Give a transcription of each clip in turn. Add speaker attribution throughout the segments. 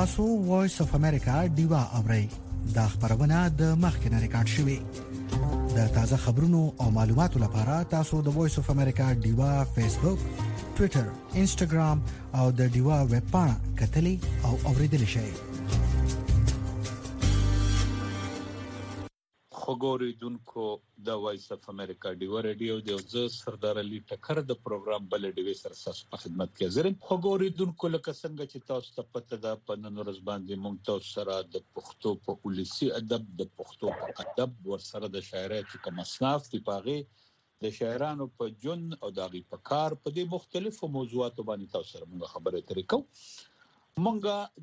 Speaker 1: تاسو وایس اف امریکا دیوا اورئ دا خبرونه د مخکنه ریکارډ شوی د تازه خبرونو او معلوماتو لپاره تاسو د وایس اف امریکا دیوا فیسبوک ټوئیټر انسټاګرام او د دیوا ویب پاڼه کتلی او اوریدل شئ
Speaker 2: خبرېدونکو د وایس اف امریکا دیوا رادیو د ز سردار علي ټکر د پروګرام بل ډیوي سرساس په خدمت کې حاضر خبرېدونکو لکه څنګه چې تاسو ته پته ده په نن ورځ باندې موږ تاسو سره د پښتو په ولسی ادب د پښتو په ادب ورسره د شاعرۍ چې کوم اصناف دی پاغه د شاعرانو په جون او دغه په کار په دې مختلفو موضوعاتو باندې تاسو سره موږ خبرې ترې کوو مونږه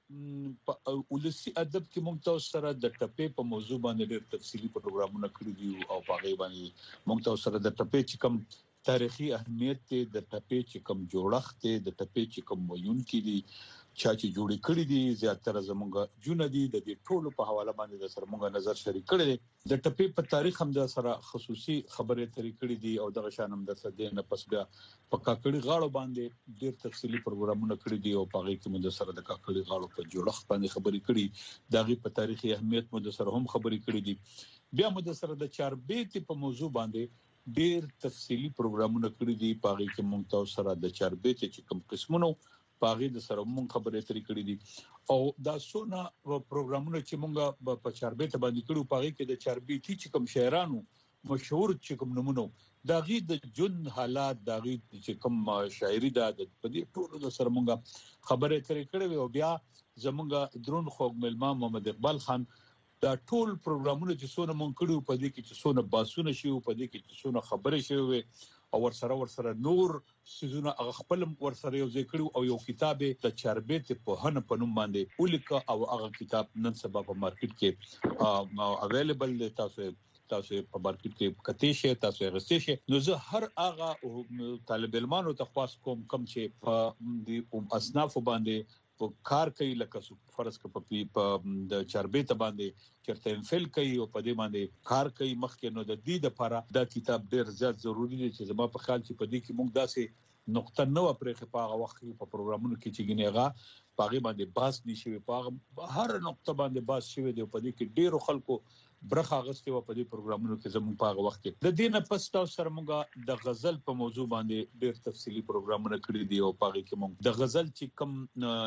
Speaker 2: د ولسی ادب کې مونږ تاسو سره د ټپې په موضوع باندې ډېر تفصیلی پروګرامونه کړی دي او په هغه باندې مونږ تاسو سره د ټپې چې کوم تاریخي اهمیت ته د ټپې چې کوم جوړښت ته د ټپې چې کوم ویون کې دي چا چې جوړی کړی دي زیاتره زمونږ جون دي د دې ټولو په حواله باندې د سره مونږ نظر شریک کړی دي د ټپې په تاریخ هم د سره خصوصي خبرې ترې کړی دي او دغه شان هم د سده نه پس بیا په کاکړي غاړو باندې ډېر تفصیلی پروګرامونه کړی دي او په هغه کې موږ سره د کاکړي غاړو په جوړښت باندې خبرې کړې دغه په تاریخي اهمیت موږ سره هم خبرې کړې دي بیا موږ سره د چاربیت په موضوع باندې ډېر تفصیلی پروګرامونه کړی دي په هغه کې موږ تاسو سره د چاربیت چې کوم قسمونو پاغي د سره مونږ خبرې ترې کړې دي او دا سونه پروګرامونه چې مونږ په چاربیت باندې کړو پاغي کې د چاربیت چې کوم شاعرانو مشهور چې کوم نمونه داغي د جون حالات داغي چې کوم شاعري د دې ټولو د سره مونږ خبرې ترې کړې او بیا زمونږ درون خوګ ملما محمد اقبال خان دا ټول پروګرامونه چې سونه مونږ کړو په دې کې چې سونه باسونه شي په دې کې چې سونه خبرې شي او ورسره نور سيزونه هغه خپل ورسره یو ذکر او یو کتاب د چاربیت په هنه په نوم باندې ولیکه او هغه کتاب نن سبا په مارکیټ کې اویلیبل دی تاسو په مارکیټ کې کته شي تاسو غسته نو زه هر هغه طالب علمانو ته خاص کوم کم چې په دې اصناف باندې په کار کوي لکه فرض ک په د چاربیت باندې چرته انفل کوي او په دې باندې کار کوي مخکې نو د دې لپاره دا کتاب ډېر زیات ضروری دی چې زما په خیال چې په دې کې موږ داسې نقطه نو پرې په هغه وخت په پروګرامونو کې چې ګنېغه پاغي باندې باس نشي په هر نقطه باندې باس شوی دی په دې کې ډېر خلکو برخه غستې و په دې پروګرامونو کې زموږ په هغه وخت کې د دې نه پس تاسو سره موږ د غزل په موضوع باندې ډېر تفصیلی پروګرامونه کړی دي او پاغي کې موږ د غزل چې کم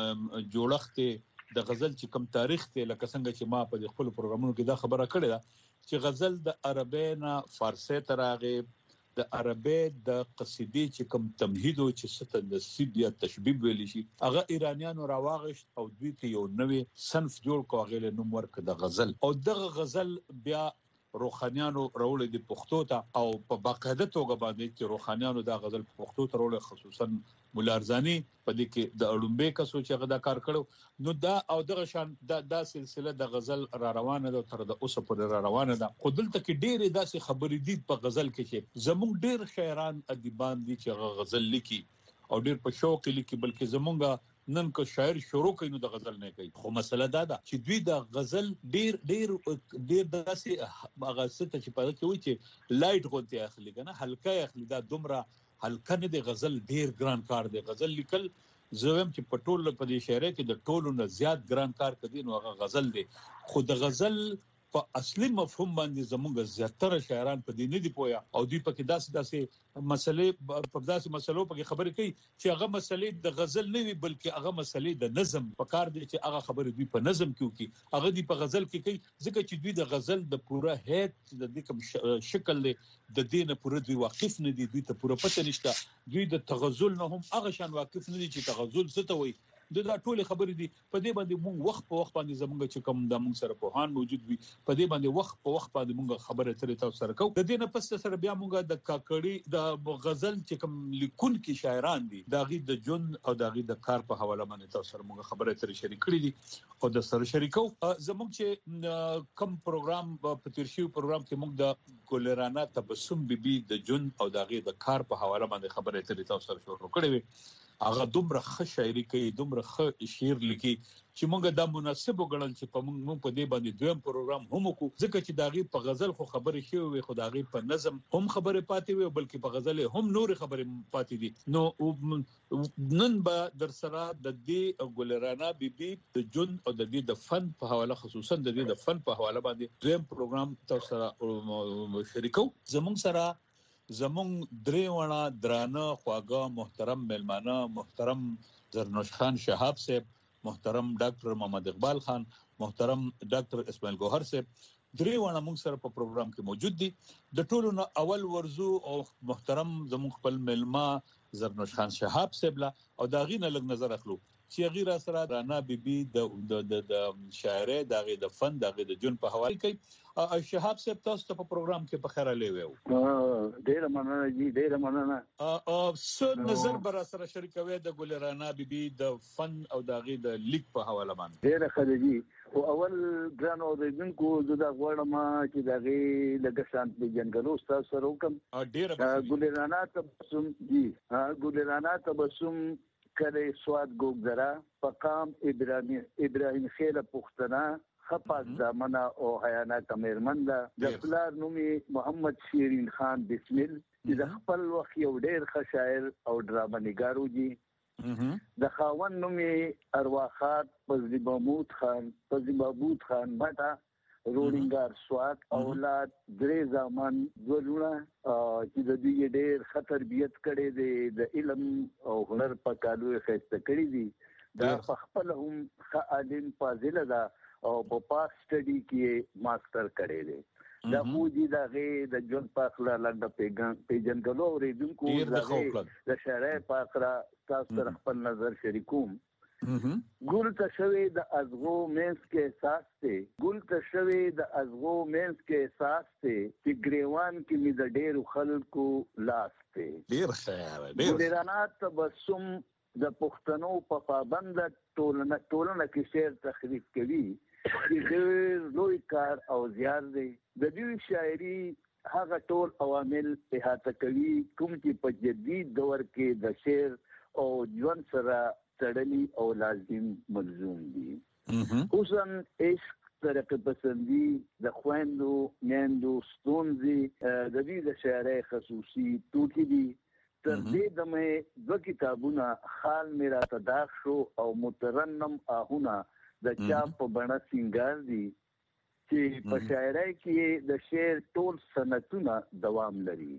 Speaker 2: جوړښت د غزل چې کم تاریخ ته لکه څنګه چې ما په خپل پروګرامونو کې دا خبره کړې ده چې غزل د عربی نه فارسی ته راغی د عربی د قصیدې چې کم تمهید او چې ست نصیب یا تشبیب ویل شي هغه ایرانیانو راواغشت او دوی ته یو نوې صنف جوړ کوغله نوم ورک د غزل او دغه غزل بیا روحانيانو راولې د پښتو ته او په باقاعده توګه باندې چې روحانيانو دا غزل په پښتو ته راولې خصوصا مولا ارزانی په دې کې د اړومبه کسو چې غدا کار کړو نو دا او دغه شان دا سلسله د غزل را روانه ده تر د اوسه پر را روانه ده خو دلته کې ډېرې داسې خبرې دي په غزل کې چې زموږ ډېر شاعران ادیبان دي چې غزل لیکي او ډېر په شوق لیکي بلکې زمونږ نن کو شاعر شروع کینو د غزل نه کوي خو مسله دا ده چې دوی د غزل ډېر داسې هغه ست چې په کې وي چې لایټ غونته اخلي کنه هلکه اخلي دا دومره هلکه نه دی غزل ډېر ګران کار دی غزل لیکل زویم چې پټول په دې شاعرۍ کې د ټولو نه زیات ګران کار کدي نو هغه غزل دی خو د غزل په اصلي مفهوم باندې زموږ زیاتره شاعران په دې نه دی پوهه او دوی په کې داسې مسلې په داسې مسلو په کې خبرې کوي چې هغه مسلې د غزل نه وي بلکې هغه مسلې د نظم په کار دي چې هغه خبرې دوی په نظم کې کوي هغه دی په غزل کې کوي ځکه چې دوی د غزل د پوره هیت د دې کوم شکل د دینه پوره دوی واقف نه دي دوی ته پوره پته نشته دوی د تغزل نه هم هغه شان واقف نه دي چې تغزل څه ته وایي دا ټول خبرې دي په دې باندې موږ وخت په وخت باندې زموږ چې کوم د موږ سره په هان موجود وي په دې باندې وخت په وخت باندې موږ خبره ترې تاسو سره کوو د دې نه پس سره بیا موږ د کاکړي د غزل چې کوم لیکون کې شاعران دي داغي د جون او داغي د کار په حواله باندې تاسو سره موږ خبره ترې شریک کړې دي او د سره شریکو زموږ چې کم پروګرام په تیرشي پروګرام کې موږ د ګلرانا تبسم بیبي د جون او داغي د کار په حواله باندې خبره ترې تاسو سره شروع کړې هغه دومره ښه شاعري کوي دومره ښه شعر لیکي چې موږ دا مناسب وګڼل چې په موږ په دې باندې دویم پروګرام هم وکړو ځکه چې داغي په غزل خو خبرې شوی وي خو داغي په نظم هم خبرې پاتې وي بلکې په غزل هم نور خبرې پاتې دي نو نن به در سره د دې ګلرانا بیبي د جون او د دې د فن په حواله خصوصا د دې د فن په حواله باندې دویم پروګرام تاسو سره شریکو زمون دریوانه درانه خواږه محترم ملمانه محترم زرنوش خان شهاب صاحب محترم ډاکټر محمد اقبال خان محترم ډاکټر اسماعیل ګوهر صاحب دریوانه موږ سره په پروګرام کې موجود دي د ټولو نه اول ورزو او محترم زمون خپل ملما زرنوش خان شهاب صاحب لا او داغې نه لږ نظر اخلو چې غیر سره رانا بیبي د شاعري دغه د فن دغه د جون په حواله کوي شهاب صاحب تاسو ته په پروګرام کې په خیره لیوو
Speaker 3: ډیر مننه جی ډیر مننه
Speaker 2: څه نظر بر سره شریکوي د ګلرانا بیبي د فن او دغه د لیک په حواله باندې
Speaker 3: ډیر خدای او اول ګران اوریدونکو زدا غواړم چې دغه لږ شانت په جنګلو تاسو سره وکم
Speaker 2: ډیر
Speaker 3: ګلرانا تبسم جی ګلرانا تبسم کله سواد ګوګرا پقام ابراهیم خیل پختنا خپاک زمانہ او حیانا کمرمند د پلار نومي محمد شیرین خان بسمل چې د خپل وخت یو ډیر ښه شاعر او ډرامه نګارو دي د خاون نومي ارواخات فضل محمود خان ماته روډینګار سواد اولاد درې ځامن ګلونه چې د دې ډېر خطر بیت کړي دي د علم او هنر په کالو خسته کړي دي دا په خپل هم عالم فاضل ده او په پاک سټډي کې ماستر کړي دي دا موجي دا غي د جون پاکلا لنډ پیجنګلو ریډونکو د شارع پاکرا تاسو سره خپل نظر شریکوم ګل تشوي د ازغو مینس کې احساس ته ګل تشوي د ازغو مینس کې احساس ته چې ګریوان کې می د ډېر خلکو لاس ته
Speaker 2: ډېر خیر ډېر
Speaker 3: ګلرانا تبسم د پښتنو په پابند ټولنه کې شعر تخریب کوي چې ډېر لوی کار او زیار دی د دې شاعري هغه ټول عوامل احاطه کوي کوم چې په جدید دور کې د شعر او ژوند سره تړلي او لازم ملزوم دي خصوصا عشق طریقه پسندي د خويندو میندو ستونزې د دې د شاعري خصوصي توکي دي تر دې دمه دو کتابونه خال میرا تداخ شو او مترنم آهونه د چا په بڼه سنگار دي چې په شاعري کې د شعر ټول سنتونه دوام لري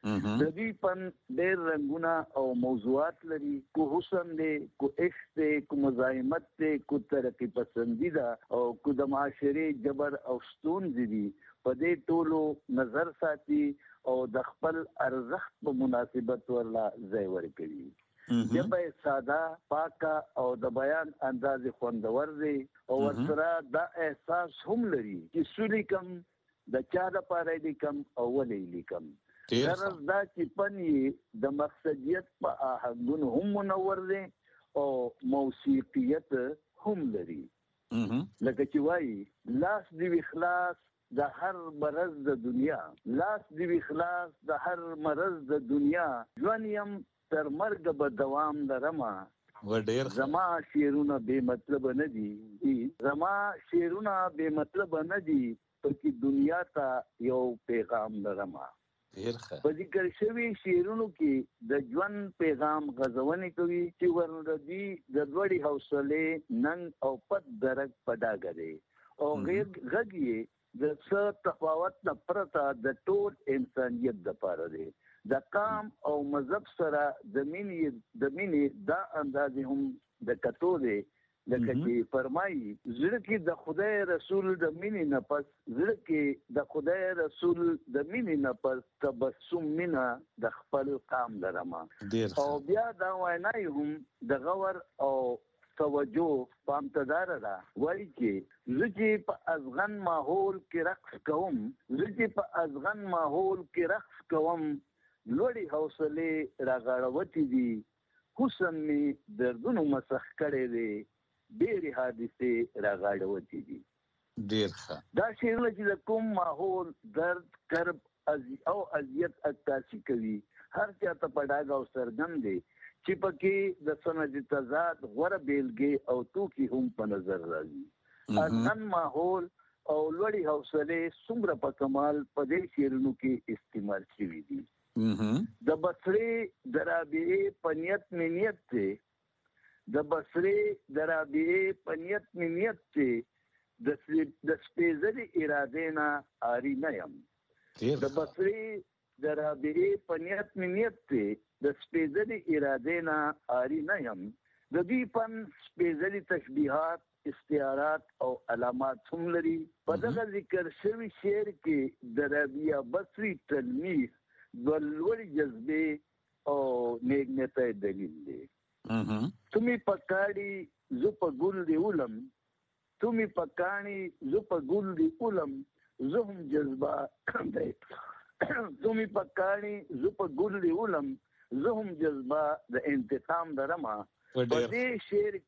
Speaker 3: د دې پن ډېر رنگونه او موضوعات لري کو حسن دی کو عشق دی کو مزاحمت دی کو ترقی پسندیده او کو د معاشري جبر او ستونزې دي په دې ټولو نظر ساتي او د خپل ارزښت په مناسبت ورلا ځای ورکوي جبه ساده پاکه او د بیان انداز خوندور دی او ورسره دا احساس هم لري چې سولي کم د چا لپاره لیکم او ولې لیکم غرض دا چې پنی د مقصدیت په آهنګونو هم منور دي او موسیقیت هم لري لکه چې وایي لاس دی اخلاص د هر مرض د دنیا لاس دی اخلاص د هر مرض د دنیا ژوندیم تر مرګ به دوام لرما
Speaker 2: وډیر
Speaker 3: زما شعرونه بے مطلب نه دي زما شعرونه بے مطلب نه دي پکې دنیا ته یو پیغام لرما په ذکر شوی شعرونو کې د ژوند پیغام غزونې کوي چې ورندي د لوړې حوصله ننګ او پد درک پډاګري او غږی د څه تفاوت نه پرته د ټول انسانيت د پاره دی د قام او مذهب سره د مینې دا انداز هم د کتو دی لکه چې فرمایي زړه کې د خدای رسول د مینې نه پس زړه کې د خدای رسول د مینې نه پس تبسم مینا د خپل قام لرما او بیا دا وینای هم د غور او توجه پامتدار را وایي چې زه په ازغن ماحول کې رقص کوم زه په ازغن ماحول کې رقص کوم لوړې حوصله راغړوتی دي حسن می دردونو مسخ کړي دي ډېری حادثه راغړوتی دي
Speaker 2: ډېر ښه
Speaker 3: دا شعرونه چې کوم ماحول درد کرب او اذیت عکاسي کوي هر چا ته پډاګ او سرګم دي چې پکې د سند تضاد غوړه بیلګې او توکي هم په نظر راځي. اذن ماحول او لوړی حوصله څومره په کمال په دې شعرونو کې استعمال شوی دي. د بصری درابعه پنیت منیت ته د بصری درابعه پنیت منیت ته د سپېڅلې اراده نه آری نه یم. د بصری درابعه پنیت منیت ته د سپېڅلې اراده نه آری نه یم. د دې فن سپېڅلې تشبیهات، استعارات او علامات هم لري. په دغه ذکر شوی شعر کې د ربیع بصری تلمیح د لوړ جذبه او نیکنیته دلیل دی. تمی پکاړي زو په ګل دی علم، تمی پکاړي زو په ګل دی علم، زو هم جذبه دی. تمی پکاړي زو په ګل دی علم، زو هم جذبه د انتقام درما. په دې شعر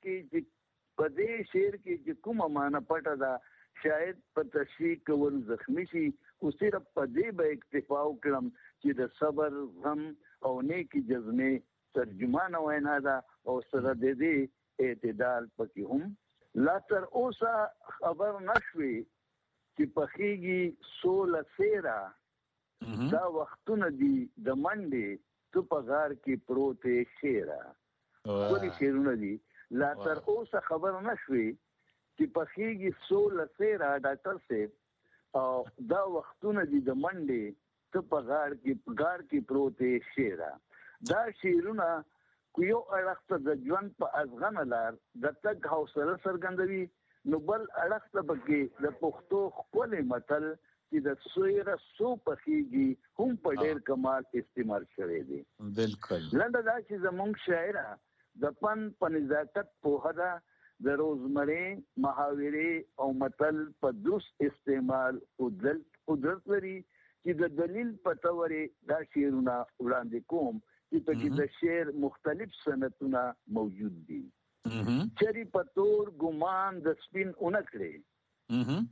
Speaker 3: کې چې کومه معنا پټه ده شاید په تشریح کول زخمی شي، خو صرف په دې به اکتفا وکړم چې د صبر، غم او نیکی جذبه ترجمانه وینا ده او سره د دې اعتدال پکې هم لا تر اوسه خبر نشوي چې پخېږي سوله سیرا. دا وختونه دي د منډې تو په غار کې پروتې شیرا. کومې شعرونه دي لا تر اوسه خبر نشوي چې پخېږي سوله سیرا ډاکټر صاحب، او دا وختونه دي د منډې تو په غار کې پروتې شیرا. دا شعرونه کو یو اړخ ته د ژوند په ازغنه لار د تګ حوصله څرګندوي، نو بل اړخ ته پکې د پښتو ښکلی متل چې د سویره سو پخېږي هم په ډېر کمال استعمال شوی دی.
Speaker 2: بالکل
Speaker 3: لنډه دا چې زموږ شاعره د فن په نزاکت پوهه ده، د روزمرې محاورې او متل په درست استعمال قدرت لري چې د دلیل په تورې دا شعرونه وړاندې کوم چې پکې د شعر مختلف سنتونه موجود دي. چری پتور ګمان د سپین اونکړي،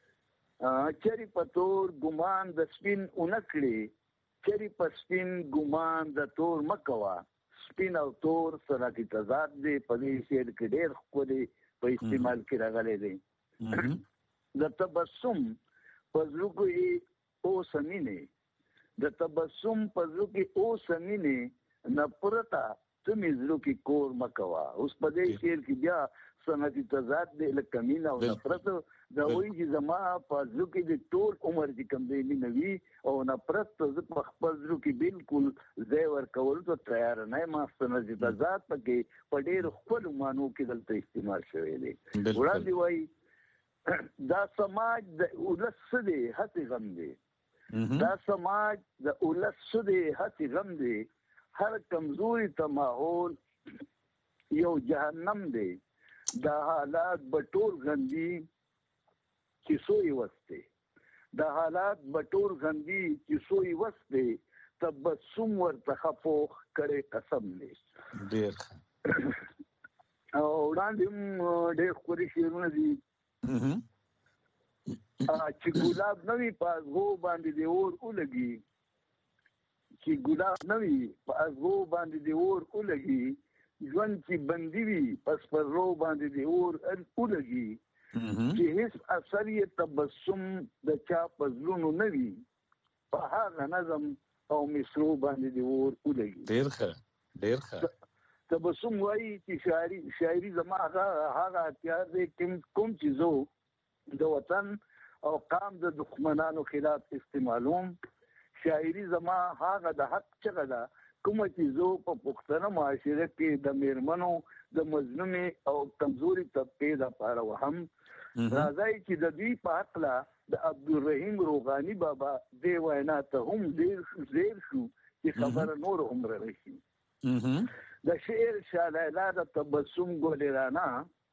Speaker 3: چری پتور ګمان د سپین اونکړي، چری پسپین ګمان د تور مکوا. سپین او تور سره کې تضاد دی، په دې شعر کې ډېر ښکلی په استعمال کې راغلی دی. د تبسم په زړه کې او سمینې، د تبسم په زړه کې او سمینې، نفرتا تم زړه کې کور مکوا. اوس په دې شعر کې بیا سنتي تضاد دی، لکه مینه او نفرت. دا وایي چې زما په زړه کې د ټول عمر چې کوم دی مینه وي او نفرت ته زه په خپل زړه کې بالکل ځای ورکولو ته تیار نه یم. سنتي تضاد پکې په ډېرو ښکلو معنو کې دلته استعمال شوی دی. وړاندې وایي دا سماج د ولس څه دی هسې غم دی، دا سماج د ولس څه دی هسې غم دی، هر کمزوري ته ماحول یو جهنم دی، دا حالات بټور غندي چې سوی وسته، دا حالات بټور غندي چې سوی وسته، تبسم ورته خفوخ کړي قسم دی.
Speaker 2: ډېر
Speaker 3: او وړاندې ډېر ښکلي شعرونه دي چې ګلاب نوی په ازغو باندې دی اور ولګي، چې ګلاب نوی په ازغو باندې دی اور ولګي، ژوند چې بندي وي پس پر رو باندې دی اور ولګي، چې هیڅ اثر یې تبسم د چا په زړونو نه وي، په هغه نظم او مصرو باندې دی اور ولګي.
Speaker 2: ډېر ښه ډېر ښه.
Speaker 3: تبسم وایي چې شاعري زما هغه هتیار دی کوم چې زه د وطن او قام د دښمنانو خلاف استعمالوم. شاعري زما هغه د حق چغه ده کومه چې زه په پښتنه معاشره کې د میرمنو د مظلومې او کمزوري طبقې لپاره وهم. راځي چې د دوی په هکله د عبدالرحیم روغاني بابا دې وینا ته هم زیر شو چې خبره نور هم راشي. د شعر شالیلا د تبسم ګلرانا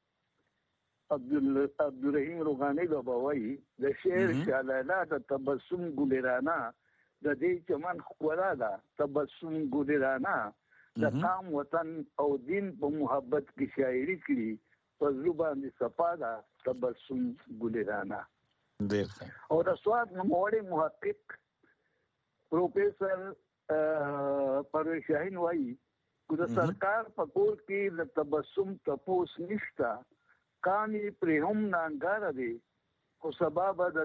Speaker 3: عبدالرحیم روغاني بابا وایي د شعر شالیلا د تبسم ګلرانا د دې چمن ښکلا ده، تبسم ګلرانا د قام وطن او دین په محبت کې شاعري کړي، په زړه باندې صفا ده تبسم ګلرانا. او د سواد نوموړی محقق پروفیسر پرویز شاهین وایي کو د سرکار په کور کې د تبسم تپوس نشتا کانی پر هم نانګار دی خو سبب د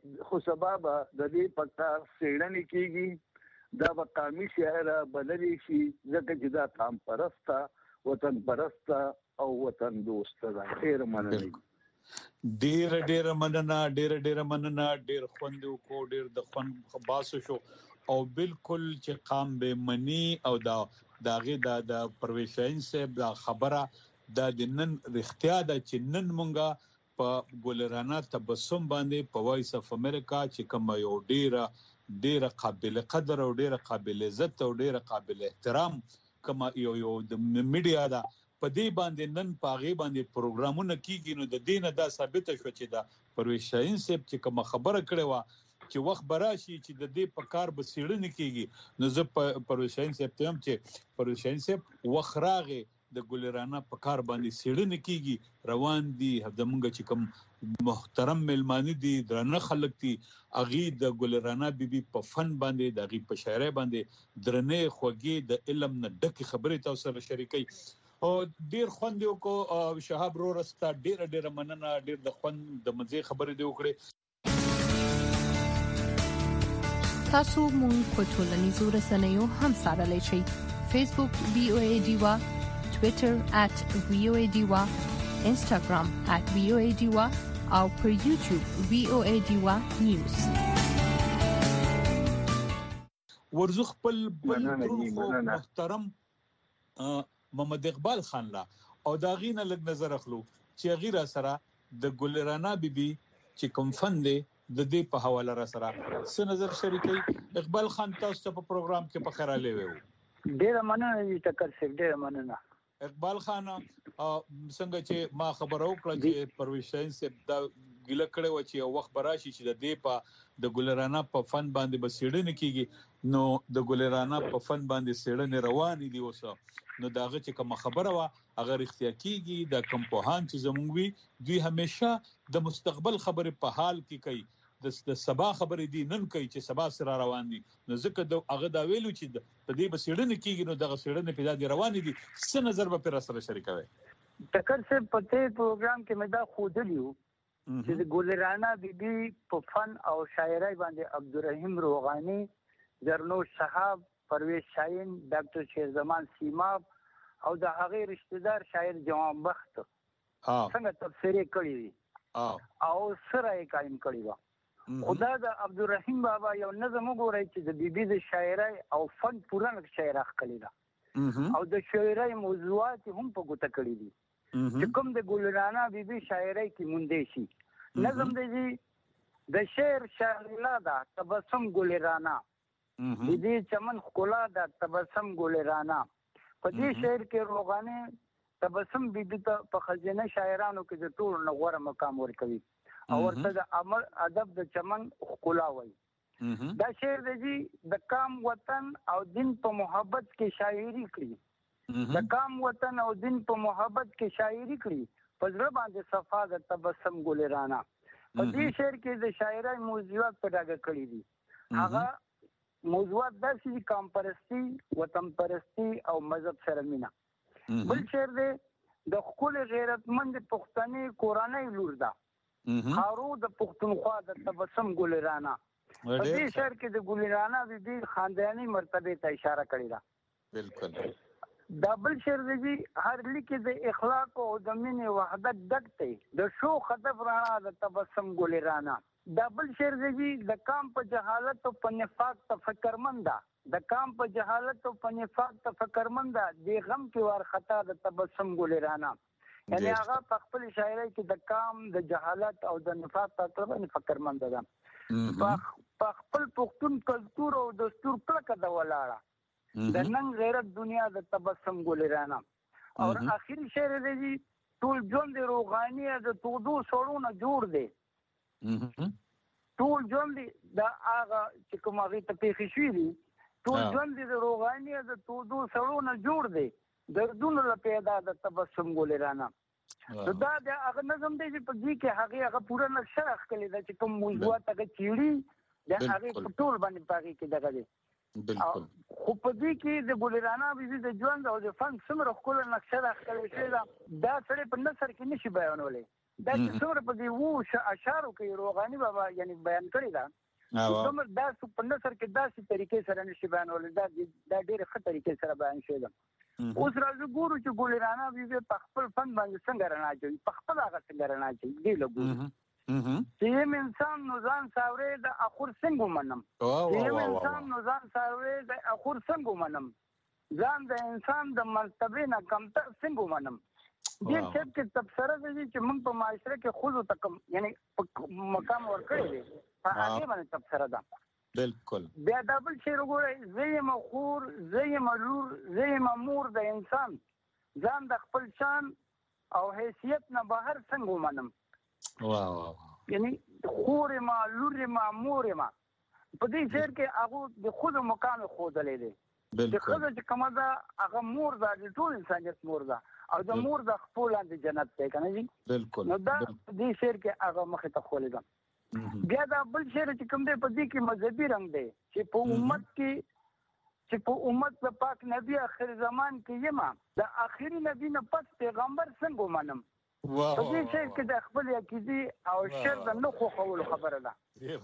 Speaker 3: دې پکار سیړنې کیږي دا مقامي شاعر بللی شي ځکه چې دا قام پرسته وطن پرسته او وطن دوست ده. ډیر مننه
Speaker 2: ډیر مننه ډیر خوند کو ډیر د خوند باسو شو او بالکل چې قام به منی او داغه د پرویز شاهین صاحب دا خبره د نن رښتیا ده چې نن مونږه په ګلرانا تبسم باندې په وایس اف امریکا چې کوم یو ډیر قابل قدر او ډیر قابل عزت او ډیر قابل احترام کوم یو د میډیا دا په دې باندې نن پاغي باندې پروګرامونه کیږي نو د دینه دا ثابت شو چې دا پرویز شاهین صاحب چې کوم خبره کړې و چې وخت براشي چې د دې په کار به سیړنې کیږي نو زه پرویز شاهین صاحب ته هم چې پرویز شاهین صاحب وخراغه د ګلرانا په کار باندې سیړنې کیږي روان دي زمونږ چې کوم محترم ملمانی دي درنه خلک دي اغي د ګلرانا بیبي په فن باندې د اغي په شاعرۍ باندې درنه خوږی د علم نه ډک خبرې تاسو سره شریکي او ډیر خوند یو کو شهاب رو رستا ډیر مننه ډیر د خوند د مزه خبرې دی وکړي
Speaker 4: تاسو مونږ په ټولنیزو رسنیو هم سره لای شئ فیسبوک VOA ډیوا Twitter @VOA Diwa, Instagram @VOA Diwa او پر YouTube VOA Diwa News.
Speaker 2: ورزو خپل محترم محمد اقبال خان لا او دا غینه لګ نظر اخلو چې غیر سره د ګلرانا بیبي چې کوم فن دی د دې په حواله را سره څه نظر شریکي اقبال خان تاسو ته په پروګرام کې په خیراله وو
Speaker 5: ډیر مننه ټکر سیف ډیر مننه
Speaker 2: اقبال خان څنګه چې ما خبر او کړ چې پرویز شاهین صاحب دا ګیله کړي و چې وخت براشي چې د دې په د ګلرانا په فن باندې بسیړنه کیږي نو د ګلرانا په فن باندې سیړنه روان دي اوسه نو داغه چې کوم خبره وا اگر اختیار کیږي د کمپوهان چې زمونږ دوی همیشه د مستقبل خبره په حال کې کوي د سبا خبرې دي نن کوي چې سبا سره روان دي نو ځکه د هغه دا ویلو چې په دې بسیړنه کیږي نو دغه سیړنه پیدا دي روان دي څه نظر به پر سره شریکوي
Speaker 5: ټکر سے پته پروګرام کې مې دا خودلیو چې د ګلرانا بیبي په فن او شاعرۍ باندې عبدالرحیم روغانی زرنوش صاحب پرویز شاهین ډاکټر شیرزمان سیماب او د هغه رشتہ دار شاعر جوان بخت څنګه تفسیر کړی او سره یې قائم کړی و خدا د عبدالرحیم بابا یو نظم وګورئ چې د بیبي د شاعرۍ او فن پوره شاعر اخلي دا او د شاعرۍ موضوعات هم په ګوته کړی دي چې کوم د ګلرانا بیبي شاعرۍ کې مونږ شي نظم دی د شعر شاعرلا دا تبسم ګلرانا دې چمن خلا دا تبسم ګلرانا په دې شعر کې روغانه تبسم بیبي ته په خزینه شاعرانو کې د ټول نغوره مقام ورکوي او ورته د امر ادب د چمن خلا وای دا شعر دی د کام وطن او دین په محبت کې شاعري کړی د کام وطن او دین په محبت کې شاعري کړی په ځړ باندې صفا د تبسم ګلرانا په دې شعر کې د شاعرۍ موضوعات په ډاګه کړی دي هغه موضوعات د کام پرستی وطن پرستی او مذهب سره مینا بل شعر دی د خپل غیرتمند پښتني کورانۍ لور ده خارو د پښتونخوا د تبسم ګلرانا په دې شعر کې د ګلرانا د خاندانی مرتبه ته اشاره کړی ده بالکل دبل شعر دی هر لیکي د اخلاق او د مینې وحدت ډکته د شو خطف رانا د تبسم ګلرانا دبل شعر دی د کام په جهالت او په نفاق تفکرمنده د کام په جهالت او په نفاق تفکرمنده د غم کې ور خطا د تبسم ګلرانا یعنی هغه په خپل شاعرۍ کې د کام د جهالت او د نفاق په تړاو فکرمند ده په خپل پښتون کلتور او دستور کلکه د ولاړه د نن غیرت دنیا د تبسم ګلرانا او اخر شعر دی ټول ژوند روغاني د تودو سړونه جوړ دی ټول ژوند د هغه چې کوم هغه ته پیښ شوی دی ټول ژوند د روغاني د تودو سړونه جوړ دی دردونو له پیدا د تبسم ګلرانا دا د هغه نظم دی چې په دې کې هغه پوره نقشه راخلي دا چې کوم موضوعات هغه چیړي دا هغه ټول باندې پاږي کې دغه دی
Speaker 2: بالکل.
Speaker 5: خو په دې کې د ګلرانا بیبي د ژوند او د فن څومره ښکلې نقشه راښکلې شوې ده دا سړی په نثر کې نشي بیانولی. دا چې څومره په دې اشعارو کې روغاني بابا یعنی بیان کړی ده څومره دا په نثر کې داسې طریقې سره نشي بیانولی. دا ډېرې ښه طریقې سره بیان شوې ده. اوس راځو ګورو چې ګلرانا بیبي په خپل فن باندې څنګه رڼا اچوي، په خپل هغه څنګه رڼا اچوي. دې له ګورو چې یم انسان نو ځان ساورې د اخور څنګه ومنم، چې یم انسان نو ځان ساورې د اخور څنګه ومنم، ځان د انسان د مرتبې نه کمتر څنګه ومنم. دې شرط کې تبصره دی چې موږ په معاشره کې خود ته کم یعنی مقام ورکړی دی، هغه باندې تبصره ده.
Speaker 2: بالکل.
Speaker 5: بیا دا بل شی وګورئ، زه یم خور، زه یم لور، زه یم مور د انسان، ځان د خپل شان او حیثیت نه بهر څنګه ومنم. یعنی خور ما، لور ما، مور ما. په دې شعر کې هغه د خود مقام ښودلی دی. د ښځه چې کومه ده هغه مور ده، د ټول انسانیت مور ده، او د مور د خپل لاندې جنت دی که نه جي.
Speaker 2: بالکل.
Speaker 5: نو دا په دې شعر کې هغه مخې ته ښولې ده. بیا دا بل شعر چې کوم دی په دې کې مذهبي رنګ دی چې په امت کې چې په امت د پاک نبی آخر زمان کې یم، د آخري نبی نه پس پیغمبر څنګه ومنم. په دې شعر کې د خپل عقیدې او شعر د نه خوښولو خبره ده.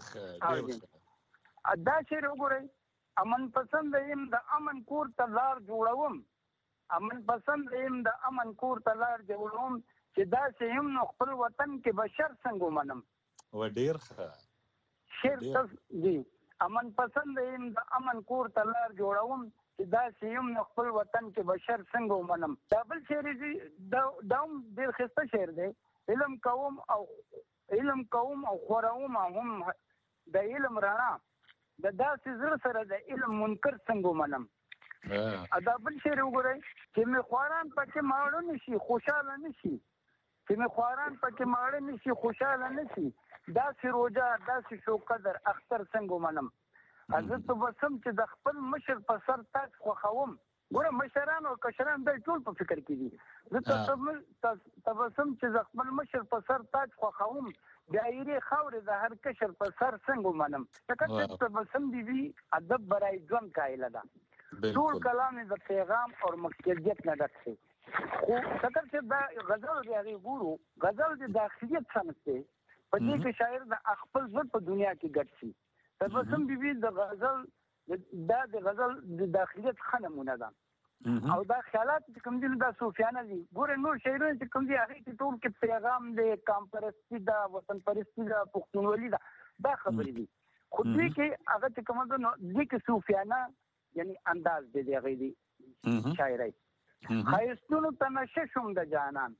Speaker 5: دا شعر وګورئ، امن پسند یم د امن کور ته لار جوړوم، امن پسند یم د امن کور ته لار جوړوم، چې داسې یم نو خپل وطن کې بشر څنګه ومنم.
Speaker 2: و ډیر ښه
Speaker 5: شعر ته جی امن پسند یم د امن کور ته لار جوړوم، چې داسې یم نو خپل وطن کې بشر څنګه ومنم. دا بل شعر دی، دا هم ډېر ښایسته شعر دی. علم کوم او خوروم هم د علم رڼا، د داسې زړه سره د علم منکر څنګه ومنم. دا بل شعر وګورئ، چې مې خواران پکې ماړه نشي خوشحاله نشي، چې مې خواران پکې ماړه نشي خوشحاله نشي، داسې روجا داسې شوقدر اختر څنګه ومنم. زه تبسم چې د خپل مشر په سر تاج خوښوم. ګوره مشران او کشران دا ټول په فکر کې دي. زه تبسم چې د خپل مشر په سر تاج خوښوم، د ایرې خاورې د هر کشر په سر څنګه ومنم. ځکه تبسم بیبي ادب برای ژوند قایله ده. ټول کلام د پیغام او مقصدیت نه ډک دی. خو څنګه چې دا غزل دی هغې ګورو، غزل د داخلیت صنف دی. په دې کې شاعر د خپل ژوند په دنیا کې ګډ شي. تبسم بیبي د غزل دا د غزل د داخلیت ښه نمونه ده. او دا خیالات چې کوم دي دا صوفیانه دي. ګوره نور شاعرونه چې کوم دي هغې کې ټول کې پیغام دی، قام پرستي ده، وطن پرستي ده، پښتونولي ده، دا خبرې دي. خو دې کې هغه چې کومه ده نو دې کې صوفیانه یعنی انداز دی د هغې د شاعرۍ. ښایستونو ته نشه شوم د جانان،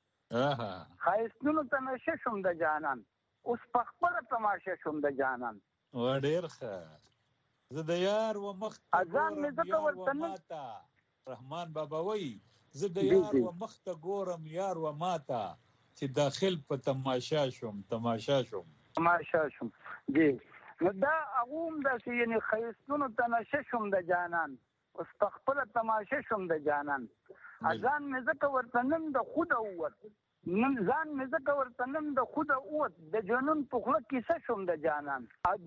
Speaker 5: ښایستونو ته نشه شوم د جانان، اوس په خپله تماشه شوم د جانان.
Speaker 2: و ډیر ښه. زه د یار و مخ
Speaker 5: اذان مې ځکه ورته
Speaker 2: ماته، رحمان بابا وایي زه د یار و مخ ته ګورم یار و ماته، چې داخل په تماشا شوم تماشا شوم.
Speaker 5: جی نو دا هغه هم داسې یعنی ښایستونو ته نشه شوم د جانان، اوس په خپله تماشه شوم د جانان. اذان مې ځکه ورته نن د خوده ووت، ځان مې ځکه ورته نن د خوده ووت، د جنون په خوله کیسه شوم د جانان.